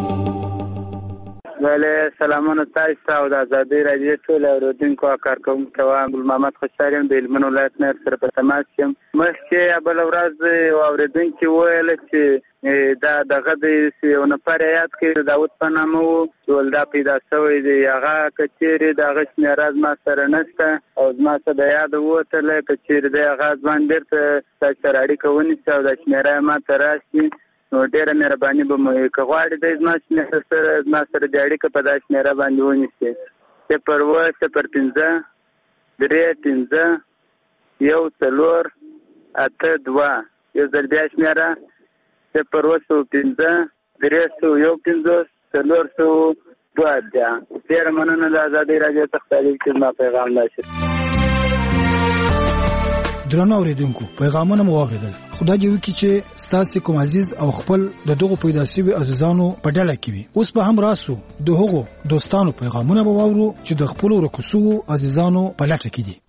بله، سلامونه تاسو ته او د ازادۍ راډیو ټول اورېدونکو او کارکوونکو ته وایم. ګل محمد خوشحال یم، د هلمند ولایت نه سره په تماس یم. مخکې بله ورځ یو اورېدونکي وویل چې دا دغه دی یو نفر یاد کړي د داود په نامه و چې ولدا پیدا شوی دی. هغه که چېرې د هغه شمېره زما سره نشته او زما څه د یاده ووتله، که چېرې دی هغه ځوان بېرته تاسو سره اړیکه ونیسي او دا شمېره یې ما ته راشي، نو ډېره مهرباني به مو وي. که غواړې دی زما شمېره سره زما سره د اړیکه په دا شمېره باندې ونیسي: صفر اوه صفر پنځه درې پنځه یو څلور اته دوه. یو ځل بیا شمېره: صفر اوه سوه پنځه درې سوه یو پنځوس څلور سوه دوه اتیا. ډېره مننه د ازادۍ راډیو څخه تعلیق چې زما پیغام راشي. درنو اوریدونکو، پیغامونه مو واورېدل. خدای دې وکړي چې ستاسو کوم عزیز او خپل د دغو پیدا شوي عزیزانو په ډله کې وي. اوس به هم راسو د هغو دوستانو پیغامونه به واورو چې د خپلو ورکو شوو عزیزانو په لټه کې دي.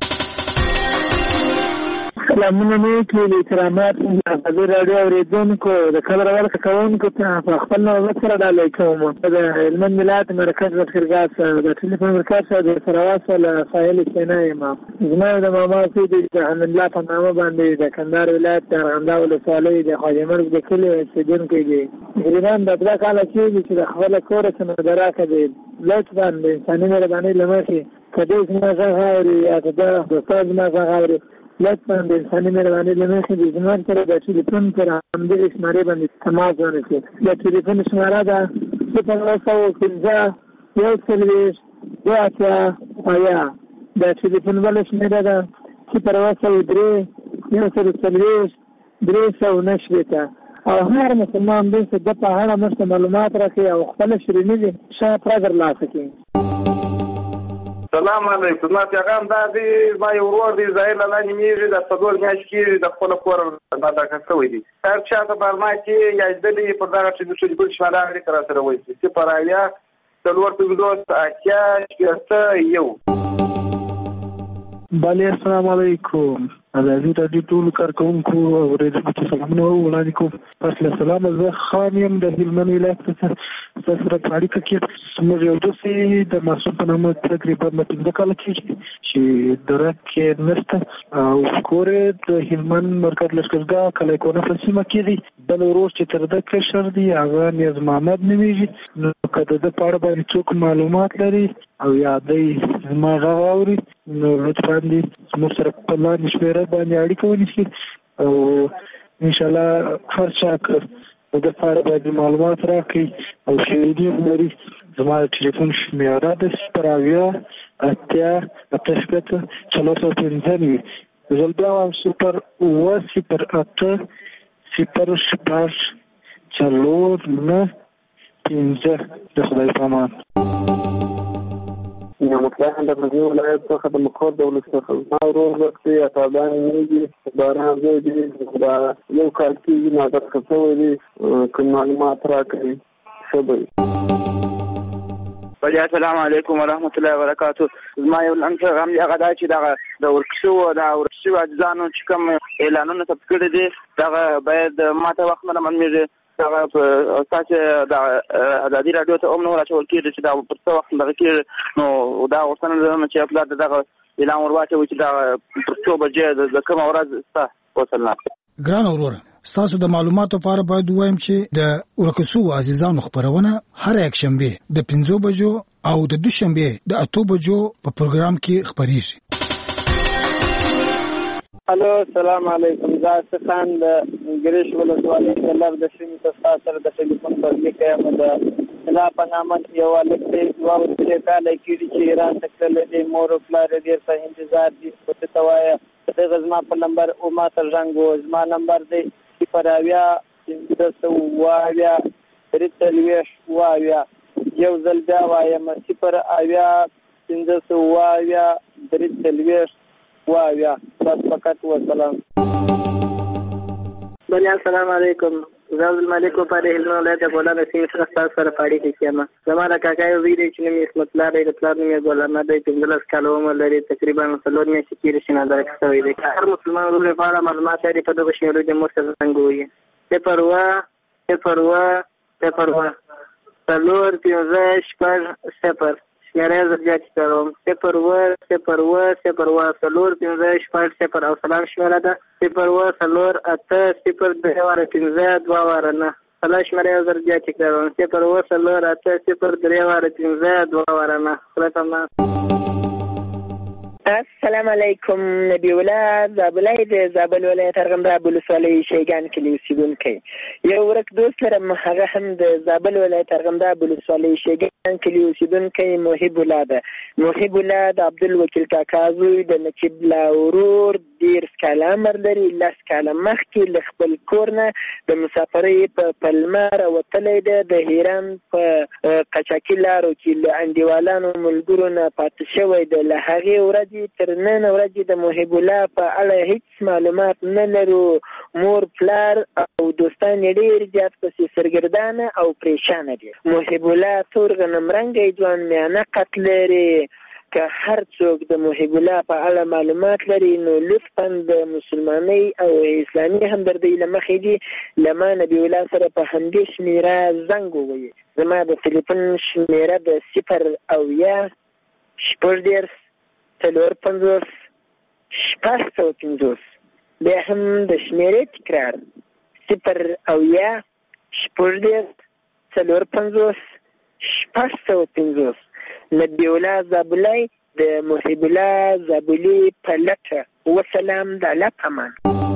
سلامونه مې کړي احترامات د ازادۍ راډیو اورېدونکو، د خبر ورکړه کوونکو ته په خپل نوبت سره ډالۍ کوم. د هلمند ولایت مرکز لښکرګاه څخه د ټلیفون مرکز څخه د سره واصل ساحل سینا یم. زما د ماما سي د حمد الله په نامه باندې د کندهار ولایت د ارغنداب ولسوالۍ د خواجه مرګ د کلي اوسېدونکی دی. تقریبا د دوه کاله کېږي چې د خپله کوره څه مدرکه دی. لطفا د انساني مهربانۍ له مخې که دی زما غږ اوري یا که د دوستان زما غږ اوري، لطفا د انساني مهربانۍ له مخې د زما سره د ټلیفون پر همدغې شمارې باندې تماس ونیسي. د ټلیفون شماره ده صفر اوه سوه پنځه یو څلوېښت دوه اتیا اویا. د ټلیفون بله شمېره ده صفر اوه سوه درې یو سل څلوېښت درې سوه نهه شپېته. او هر مسلمان دی چې د په اړه موږ ته معلومات راکړي او خپله شیریني دي ښه پرې ترلاسه کړي. سلام علیکم. ما پیغام دا دی ما یو ورور دی ظاهر لاندې میږي د څلور میاشتې کېږي د خپل کور نه ډاکټر شوی دی. هر چا ته برما کې یا دلی په دغه چې د شوی بل شمال اړیکه را سره وایي چې پر آیا څلور پنځوس اتیا شپږ یو. بله السلام علیکم. ازادي راډیو ټول کارکونکو او ریډیو سلامونه وړاندې کوم. پس له سلام زه خان یم د هلمند ولایت څخه. تاسو سره په اړیکه کې موږ یو دوسي د محسوب په نامه تقریبا پنځه کاله کېږي چې درک کې نشته او کورې د هلمند مرکز لښکرګاه کلی کونه په سیمه کې دی. بل ورور چې تر ده کشر دی هغه نیاز محمد نومیږي. نو که د ده په اړه باندې څوک معلومات لري او یا دی زما غږ اوري نو لطفا دې زموږ سره په لاندې شمېره باندې اړیکه ونیسي او انشاءالله هر چا که د ده په اړه باندې معلومات راکړي او شاهدي هم لري. زما د ټلیفون شمېره ده صفر اویا اتیا اته شپېته څلور سوه پنځه نوي. زه بیا وایم صفر اووه صفر اته صفر شپږ څلور نه پنځه. د خدای په امان. یا مطلق د غزني ولایت څخه د مقر دولت څخه ما ورور وختي اطابان نیږي باران زوی دی دا یو کال کېږي نظر خڅوی دی که معلومات راکړي ښه به وي. بله السلام علیکم ورحمت الله وبرکاتو. زما یو لنډ پیغام دی هغه دا چې دغه د ورک شوو د ورک شوي عاجزانو چې کوم اعلانونه ثبت کړي دي دغه باید ما ته وخت نه معلومېږي. هغه تاسو د ازادي راډیو ته هم نور اچول کېږي چې دا پر څه وخت دغه کېږي نو دا غوښتنه لرم چې خپل دغه اعلان ور واچوي چې دا پر څو بجې د کومه ورځ ستا وصلنا. ګران اورور ستاسو د معلوماتو لپاره باید وایم چې د ورکسو عزیزانو خبرونه هر یک شنبه د پنځو بجو او د دوشنبه د اتو بجو په پروګرام کې خبريږي. الو السلام علیکم. زه خان د ګریش ولسوالۍ د لر د سیمې څخه سره د ټلیفون پر لیکه یم د اصلاح په نامه یو هلک دی دوه او درې کاله کېږي چې ایران ته تللی دی. مور او پلار یې ډېر په انتظار دي. خو ته ته وایه دغه زما په نمبر او ما ته زنګ و. زما نمبر دی صفر اویا پنځه سوه اووه اویا درې څلوېښت اووه اویا. یو ځل بیا وایم صفر اویا پنځه سوه اووه اویا درې څلوېښت اووه اویا. بس فقط وسلام. بله السلام علیکم. زه عبدالمالک وپاره هلمند ولایت د بولان د سیمې څخه ستاسو سره په اړیکه کې یم. زما د کاکا یو زوی دی چې نوم یې عصمت الله دی. د پلار نوم یې ګل احمد دی. پنځلس کاله عمر لري. تقریبا څلور میاشتې کېږي چې نادرک شوی دی. هر مسلمان ورور په اړه معلومات لري په دغه شمېرو دې مور سره څنګه ووایي صفر اووه صفر اووه صفر اووه څلور پنځه شپږ صفر. شمېره یې زه بیا چیکوم صفر اووه صفر اووه صفر اووه څلور پنځه شپږ صفر او سلام شمېره ده صفر اووه څلور اته صفر درې واره پنځه دوه واره نه. سلا شمېره یې زه بیا چیکوم صفر اووه څلور اته صفر درې واره پنځه دوه واره نه. خدای پامان. السلام علیکم. نبی الله زابلای د زابل ولایت ارغنداب ولسوالۍ شیګان کلي اوسیدونکی. یو ورک دوست لرم هغه هم د زابل ولایت ارغنداب ولسوالۍ شیګان کلي اوسیدونکی محب الله ده. محب الله د عبدالوکیل کاکا زوی د نقیب الله ورور دېرش کاله عمر لري. لس کاله مخکې له خپل کور نه د مسافرۍ په پلمه راوتلی ده. د هیران په قچاقي لارو کې له انډیوالانو ملګرو نه پاتې شوی ده. له هغې ورځې تر نن ورځې د محب الله په اړه هیڅ معلومات نه لرو. مور پلار او دوستان یې ډېر زیات پسې سرګردانه او پریشانه دي. محب الله تور غنم رنګی ځوان میانه قد لري. که هر څوک د محب الله په اړه معلومات لري نو لطفا د مسلمانۍ او اسلامي همدردۍ له مخې دي له ما نبي الله سره په همدې شمېره زنګ ووایي. زما د تلیفون شمېره د صفر اویا شپږ دېرش څلور پنځوس شپږ سوه پنځوس. بیا هم د شمېرې تکرار صفر اویا شپږ دېرش څلور پنځوس شپږ سوه پنځوس. نبی الله زابلای د محب الله زابلي په لټه. وسلام د الله په امان.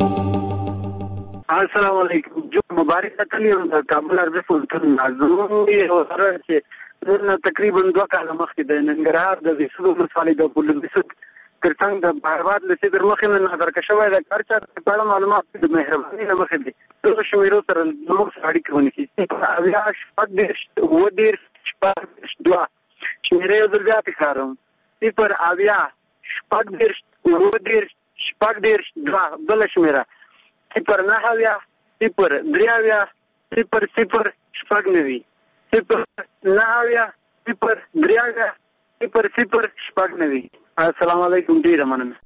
السلام علیکم. جو مبارک تکلی د کابل ارزه فولتون نازوي او سره چې نن تقریبا دوه کاله مخکې د ننګرهار د زیسو ولسوالۍ د بولندسد ترڅنګ د بهرباد لسی در مخې نه نظر کشوي د کارچا په اړه معلومات د مهرباني نه مخې دي. دغه شمیرو سره زموږ اړیکه ونیسي. اویا شپږ دېرش اووه دېرش شپږ دوه شمېره یو ځل بیا تکراروم صفر اویا شپږ دېرش اووه دېرش شپږ دېرش دوه بله شمېره صفر نهه اویا صفر درې اویا صفر صفر شپږ نوي صفر نهه اویا صفر درې اویا صفر صفر شپږ نوي. السلام علیکم. ډېره مننه.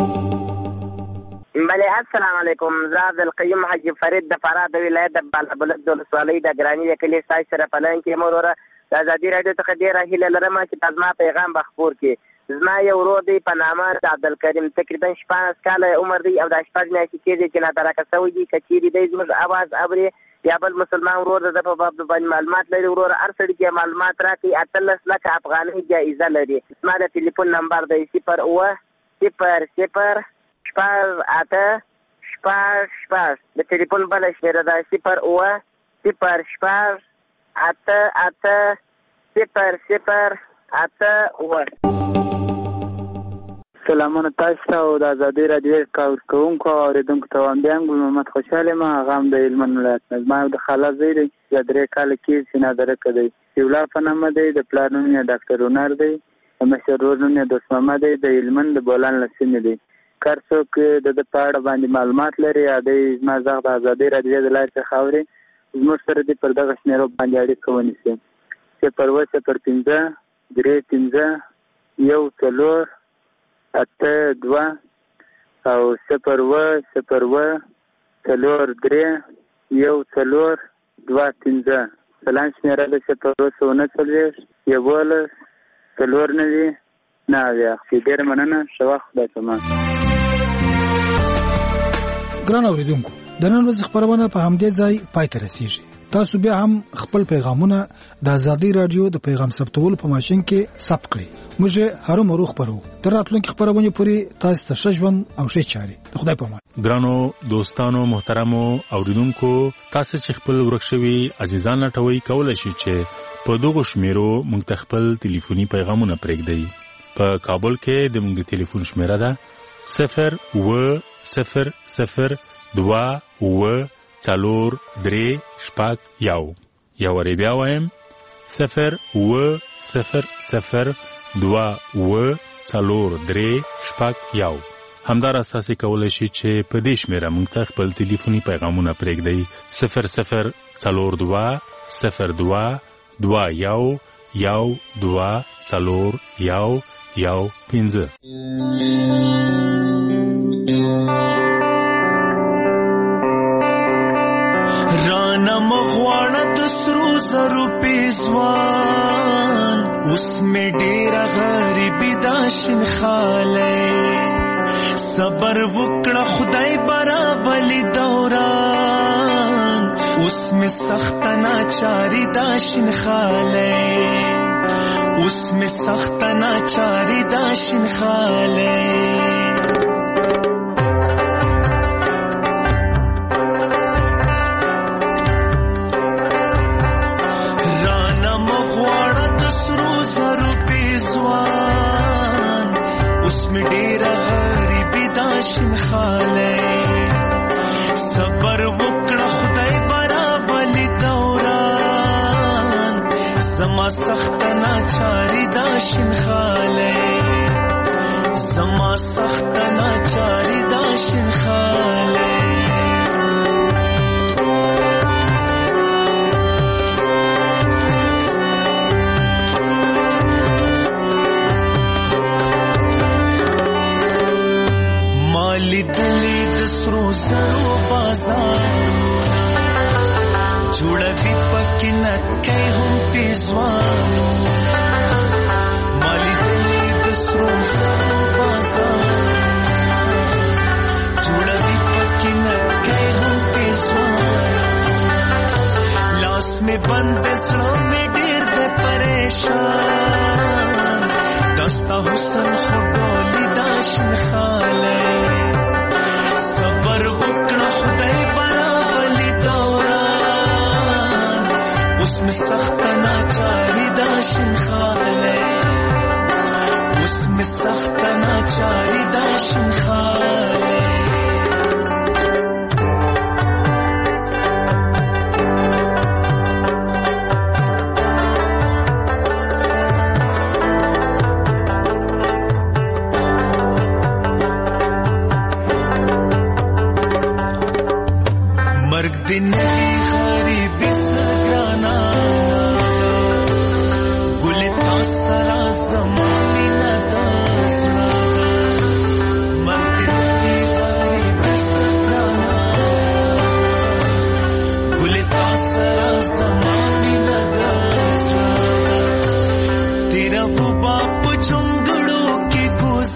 بله السلام علیکم. زه عبدالقیوم حاجي فرید د فراه د ولایت د بالابلد د ولسوالۍ د ګراني د کلي ستاسو سره په لاین کې یم. وروره د ازادي راډیو څخه ډېره هیله لرم چې تا زما پیغام به خپور کړي. زما یو ورور دی په نامه د عبدالکریم تقریبا شپاړس کاله عمر دی او دا شپږ میاشتې کېږي چې نادرکه شوی دی. که چېرې دی زموږ اواز اوري یا بل مسلمان ورور د ده په باب باندې معلومات لري وروره هر سړي کې معلومات راکړي. اتلس لکه افغانۍ جایزه لري. زما د ټلیفون نمبر دی صفر اوه صفر صفر شپږ اته شپږ شپږ. د ټلیفون بله شمېره ده صفر اوه صفر شپږ اته اته صفر صفر اته اوه. سلامونه تاسو ته او د ازادۍ راډیو کارکوونکو او اورېدونکو ته وایم. بیا هم ګل محمد خوشحال یم. هغه هم د هلمند ولایت نه. زما یو د خاله زوی دی چې درې کاله کېږي چې نادرکه دی. سیولا په نامه دی. د پلار نوم یې ډاکټر هنر دی. د مشر ورور نوم یې دوست محمد دی. د هلمند د بولان له سیمې دی. که هر څوک د ده په اړه باندې معلومات لري یا دی زما غږ د ازادۍ راډیو د لارې څخه اوري زموږ سره دې پر دغه شمېرو باندې اړیکه ونیسي. صفر اوه صفر پنځه درې پنځه یو څلور اته دوه او صفر اوه صفر اوه څلور درې یو څلور دوه پنځه. سلام شمېره ده صفر اوه سوه نهه څلوېښت یوولس څلور نوي نهه اویا. ډېره مننه. ښه وخت. خدای پامان. ګران اوریدونکو د نن ورځې خبرونه په همدې ځای پای ته رسیږي. تاسو بیا هم خپل پیغامونه د ازادي رادیو د پیغام ثبتولو په ماشين کې ثبت کړئ. موږ هرو مرو خبرو تر راتلونکي خبرونه پورې تاسو ته ښه ژوند او ښه چاري. خدای په امان. ګرانو دوستانو محترمو اوریدونکو تاسو چې خپل ورکشوي عزیزان لټوي کولای شئ چې په دغه شمیرو موږ خپل ټلیفوني پیغامونه پرېږدئ. په کابل کې د موږ ټلیفون شمیره ده صفر اوه صفر صفر دوه اوه څلور درې شپږ یو. یو وری بیا وایم صفر اوه صفر صفر دوه اوه څلور درې شپږ یو. همداراز تاسو کولی شئ چې په دې شمیره موږ ته خپل ټلیفوني پیغامونه پرېږدئ صفر صفر څلور دوه صفر دوه دوه یو یو دوه څلور یو یو پنځه. رانا مغواړه د سرو زرو پیزوان اوس مې ډېره غریبي دا شنخالی صبر وکړه خدای برابلی دوران اوس مې سخته ناچاري دا شنخالی اوس مې سخته ناچاري دا شنخالی. صبر وکړه خدای برابلی دوران زما سخت ناچاری دا شنخالی زما سخت ناچاری دا شنخالی. مالی دلی دسرو زرو بازارونه جوړوي پکې نکۍ هم پیزوانونه مالی دلی دسرو زرو بازارونه جوړوي پکې نکۍ هم پیزوانونه لاس مې بند زړه مې ډېر دی پریشان دستا حسن خو ډولي دا شنخالی صبر وکړه خدای برابلی دوران اوس مې سخته ناچاري دا شنخالی اوس مې سخته ناچاري دا شنخالی. دنهی غریبی سگرانا گل تا سرا زمانی ندازنا من دنهی غریبی سگرانا گل تا سرا زمانی ندازنا تیرا وہ باپ چنگڑوں کی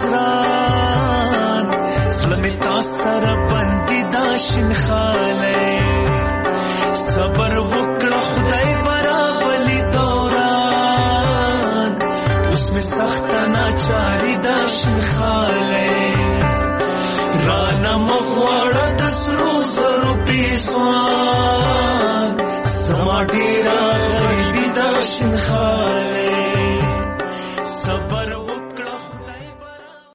گزران سلمی تا سرا بندی داشن خالے صبر وکړه خدای برابلی دوران اس میں سخت ناچاری داشن خالے رانا مغواړه د سرو زرو پیسوان سما ډیرا غریبی داشن خالے